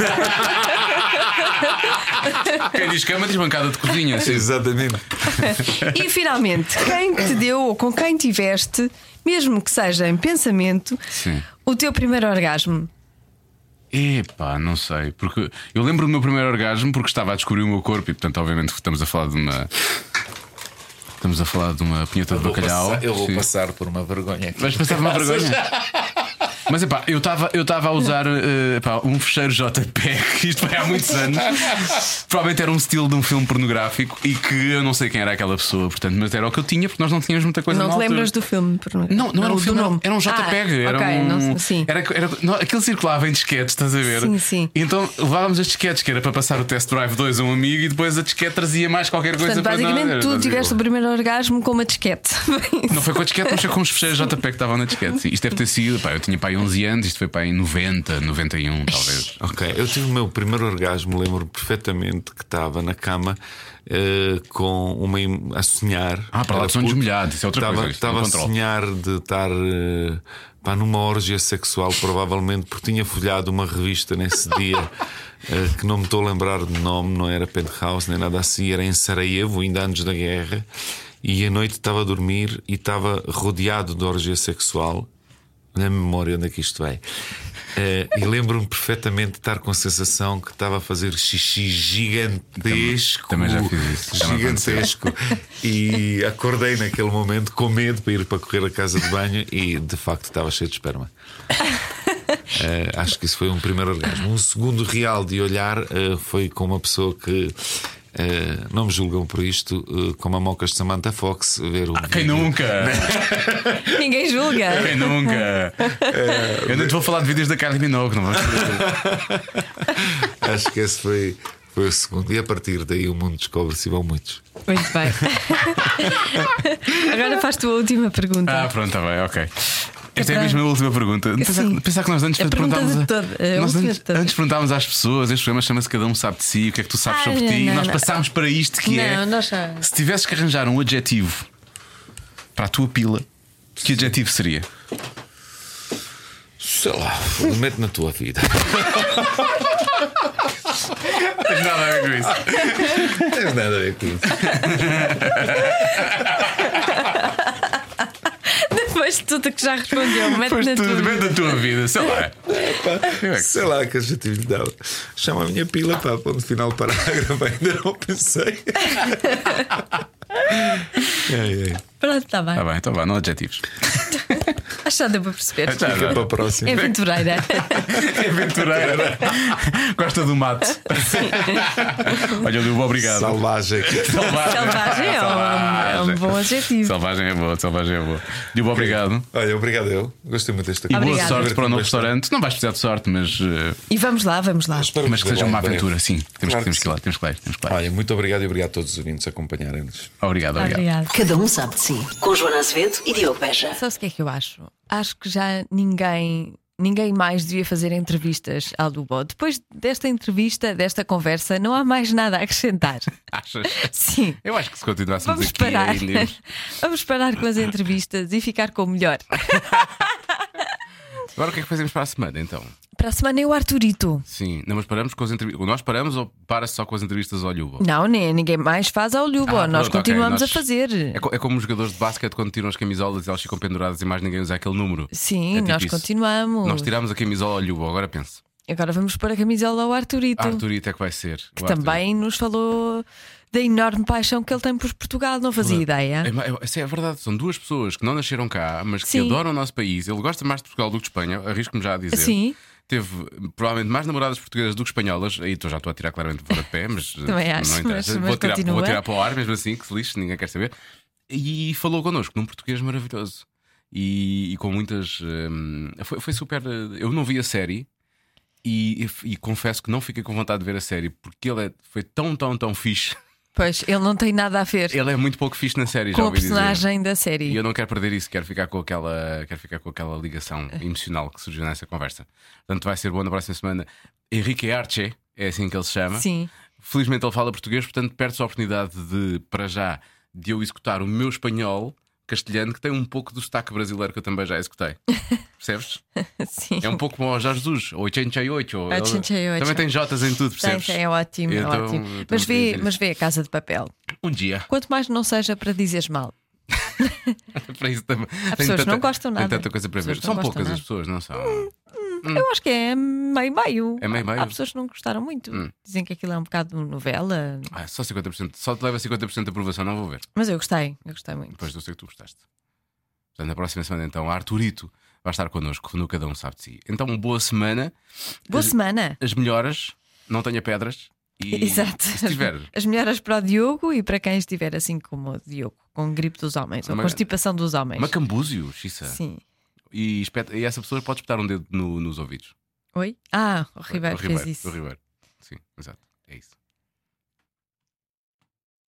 E: Quem diz cama diz bancada de cozinha. Sim.
D: Exatamente.
C: E finalmente, quem te deu ou com quem tiveste, mesmo que seja em pensamento,
E: Sim.
C: o teu primeiro orgasmo?
E: Epá, não sei. Porque eu lembro do meu primeiro orgasmo porque estava a descobrir o meu corpo e, portanto, obviamente, estamos a falar de uma. Estamos a falar de uma punheta de
H: Vou
E: bacalhau.
H: passar- eu vou
E: Sim.
H: passar por uma vergonha aqui.
E: Vais passar por uma vergonha. Mas epá, eu estava eu estava a usar eh, epá, um fecheiro J P E G, isto foi há muitos anos. Provavelmente era um estilo de um filme pornográfico e que eu não sei quem era aquela pessoa, portanto, mas era o que eu tinha porque nós não tínhamos muita coisa
C: Não
E: na
C: te
E: altura.
C: lembras do filme? por-
E: Não, não era um
C: do
E: filme,
C: nome.
E: era um J P E G.
C: Ah,
E: era
C: ok,
E: um.
C: não, sim.
E: Era, era, não, aquilo circulava em disquetes, estás a ver?
C: Sim, sim.
E: E então levávamos as disquetes, que era para passar o Test Drive dois a um amigo e depois a disquete trazia mais qualquer coisa
C: Portanto,
E: para nós.
C: basicamente,
E: Era-
C: tu
E: era-
C: tiveste o primeiro orgasmo com uma disquete.
E: Não foi com a disquete, mas foi com os fecheiros J P E G que estavam na disquete. Sim, isto deve ter sido, pá, eu tinha pá, aí onze anos, isto foi pá, em noventa, noventa e um, talvez.
D: Ok, eu tive o meu primeiro orgasmo, lembro perfeitamente que estava na cama eh, com uma im- a sonhar.
E: Ah, para lá
D: Era
E: de sonhos
D: puto.
E: molhados, isso é outra
D: Estava-
E: coisa, isto é um
D: Estava a
E: controle.
D: sonhar de estar eh, pá, numa orgia sexual, provavelmente porque tinha folhado uma revista nesse dia. eh, que não me estou a lembrar de nome, não era Penthouse nem nada assim, era em Sarajevo, ainda antes da guerra. E à noite estava a dormir e estava rodeado de orgia sexual. Na memória onde é que isto vai. Eh, e lembro-me perfeitamente de estar com a sensação que estava a fazer xixi gigantesco.
E: Também- também já fiz isso, já me
D: Gigantesco. E acordei naquele momento com medo para ir para correr a casa de banho e de facto estava cheio de esperma. Eh, acho que isso foi um primeiro orgasmo. Um segundo real de olhar eh, foi com uma pessoa que. eh, não me julgam por isto, eh, com a mocas de Samantha Fox, ver o.
E: Ah, quem
D: vídeo.
E: nunca?
C: Ninguém julga.
E: Quem nunca? Eu não te vou falar de vídeos da Kylie Minogue, não vamos fazer.
D: Acho que esse foi, foi o segundo. E a partir daí o mundo descobre-se e vão muitos.
C: Muito bem. Agora faz tu a última pergunta.
E: Ah, pronto, está bem, ok. Esta é
C: para-
E: mesmo a última pergunta. Pensar,
C: Sim.
E: pensar que nós antes
C: A pergunta
E: perguntávamos
C: de toda- a
E: nós
C: última
E: antes,
C: de todas.
E: antes perguntávamos às pessoas, este programa chama-se Cada Um Sabe de Si, o que é que tu sabes
C: Ah,
E: sobre
C: não,
E: ti,
C: não,
E: e nós
C: não.
E: passámos para isto que é.
C: Não, nós já-
E: Se tivesses que arranjar um adjetivo para a tua pila, que adjetivo seria?
D: Sei lá, mete na tua vida.
E: Não tens nada a ver com isso.
D: Não tens nada a ver com isso.
C: Depois de tudo que já respondeu, mete
E: Pois
C: na
E: tudo
C: tua
E: bem
C: vida.
E: da tua vida, sei lá. Eu é que
D: Sei lá que adjetivo lhe dava. Chama a minha pila para ponto final parágrafo. Ainda não pensei. Ai, ai.
C: Pronto, está bem.
E: Está bem, então vá, não adjetivos.
C: Acho que já deu para perceber.
E: Já,
D: Fica
E: já.
D: para a próxima.
C: É aventureira.
E: É aventureira. Gosta do mato. Olha, Lubo, obrigado.
D: Salvagem.
E: Selvagem.
C: Selvagem é um, é um bom adjetivo.
E: Selvagem é boa, selvagem é boa. Lubo, obrigado.
D: Olha, obrigado eu. Gostei muito desta
E: E boa
C: Obrigada.
E: sorte para o novo
D: Bastante.
E: restaurante. Não vais precisar de sorte, mas, eh,
C: E vamos lá, vamos lá.
D: Espero
E: mas que
D: vos
E: seja
D: ver
E: uma
D: lá em breve.
E: aventura, sim. Temos,
D: Claro
E: que, temos
D: que
E: que ir lá,
D: sim.
E: temos que ir lá, temos que ir lá.
D: Olha, muito obrigado e obrigado a todos os ouvintes a acompanharem-nos.
E: Obrigado, obrigado.
C: Obrigada.
A: Cada um sabe de si. Com Joana Azevedo e Diogo Beja.
C: Sabes o que é que eu acho? Acho que já ninguém ninguém mais devia fazer entrevistas ao Lubo. Depois desta entrevista, desta conversa, não há mais nada a acrescentar.
B: Achas?
C: Sim.
B: Eu acho que se continuássemos
C: Vamos
B: aqui
C: parar.
B: ainda.
C: Vamos parar com as entrevistas e ficar com o melhor.
B: Agora o que é que fazemos para a semana então?
C: Para a semana é o Arturito.
B: Sim, não, mas paramos com as entrevistas. Nós paramos ou para-se só com as entrevistas ao Lubo?
C: Não, nem, ninguém mais faz ao Lubo.
B: Ah,
C: Nós
B: pronto, ok,
C: continuamos
B: nós-
C: a fazer.
B: É, co- é como os jogadores de basquete quando tiram as camisolas e elas ficam penduradas e mais ninguém usa aquele número.
C: Sim,
B: É tipo
C: nós
B: isso.
C: continuamos.
B: Nós tiramos a camisola ao Lubo, agora penso.
C: Agora vamos pôr a camisola ao Arturito,
B: Arturito é que vai ser.
C: que
B: O Arturito.
C: também nos falou da enorme paixão que ele tem por Portugal. Não fazia ideia.
B: É, é, isso é verdade, são duas pessoas que não nasceram cá, mas que
C: Sim.
B: adoram o nosso país. Ele gosta mais de Portugal do que de Espanha, arrisco-me já a dizer.
C: Sim.
B: Teve provavelmente mais namoradas portuguesas do que espanholas. Aí estou já estou a tirar claramente fora de pé, mas
C: Também acho,
B: não interessa.
C: mas- mas
B: vou, tirar,
C: continua.
B: vou tirar para o ar mesmo assim, que se lixe, ninguém quer saber. E falou connosco num português maravilhoso e, e com muitas. hum, foi, foi super. eh, Eu não vi a série. E, e- e confesso que não fiquei com vontade de ver a série porque ele é- foi tão, tão, tão fixe.
C: Pois, ele não tem nada a ver
B: Ele é muito pouco fixe na série, já
C: com o
B: ouvi dizer.
C: personagem da série.
B: E eu não quero perder isso, quero ficar com aquela, quero ficar com aquela ligação emocional que surgiu nessa conversa. Portanto, vai ser bom na próxima semana. Henrique Arce, é assim que ele se chama.
C: Sim.
B: Felizmente ele fala português, portanto, perde-se a oportunidade de, para já, de eu executar o meu espanhol castelhano, que tem um pouco do sotaque brasileiro que eu também já executei. Percebes?
C: Sim.
B: É um pouco como o Jorge Jesus, ou oitenta e oito. ou-
C: oitenta e oito.
B: Também tem Jotas em tudo,
C: Tem,
B: percebes?
C: tem, é ótimo, é
B: Então,
C: ótimo.
B: então
C: Mas vê,
B: queria dizer
C: mas vê a Casa de Papel.
B: Um dia.
C: Quanto mais não seja para dizeres mal.
B: Para isso também. Há
C: pessoas que não gostam nada.
B: Tem tanta coisa para
C: Há
B: ver.
C: pessoas que não
B: São
C: gostam
B: poucas
C: nada.
B: as pessoas, não são?
C: Eu acho que é meio-meio.
B: É meio-meio?
C: Há pessoas que não gostaram muito. Dizem que aquilo é um bocado novela.
B: Ah, só cinquenta por cento. Só te leva cinquenta por cento de aprovação, não vou ver.
C: Mas eu gostei, eu gostei muito.
B: Depois eu sei que tu gostaste. Portanto, na próxima semana, então, Arturito vai estar connosco no Cada Um Sabe de Si. Então, boa semana.
C: Boa
B: as,
C: semana.
B: As melhoras, não tenha pedras. E
C: Exato.
B: se tiver.
C: As melhoras para o Diogo e para quem estiver assim como o Diogo, com gripe dos homens, ou
B: Uma-
C: constipação dos homens.
B: Macambúzio, Xissa.
C: Sim.
B: E, espeta- e essa pessoa pode espetar um dedo no- nos ouvidos.
C: Oi? Ah, o Ribeiro
B: o
C: fez
B: Ribeiro,
C: isso.
B: o Ribeiro. Sim, exato. É isso.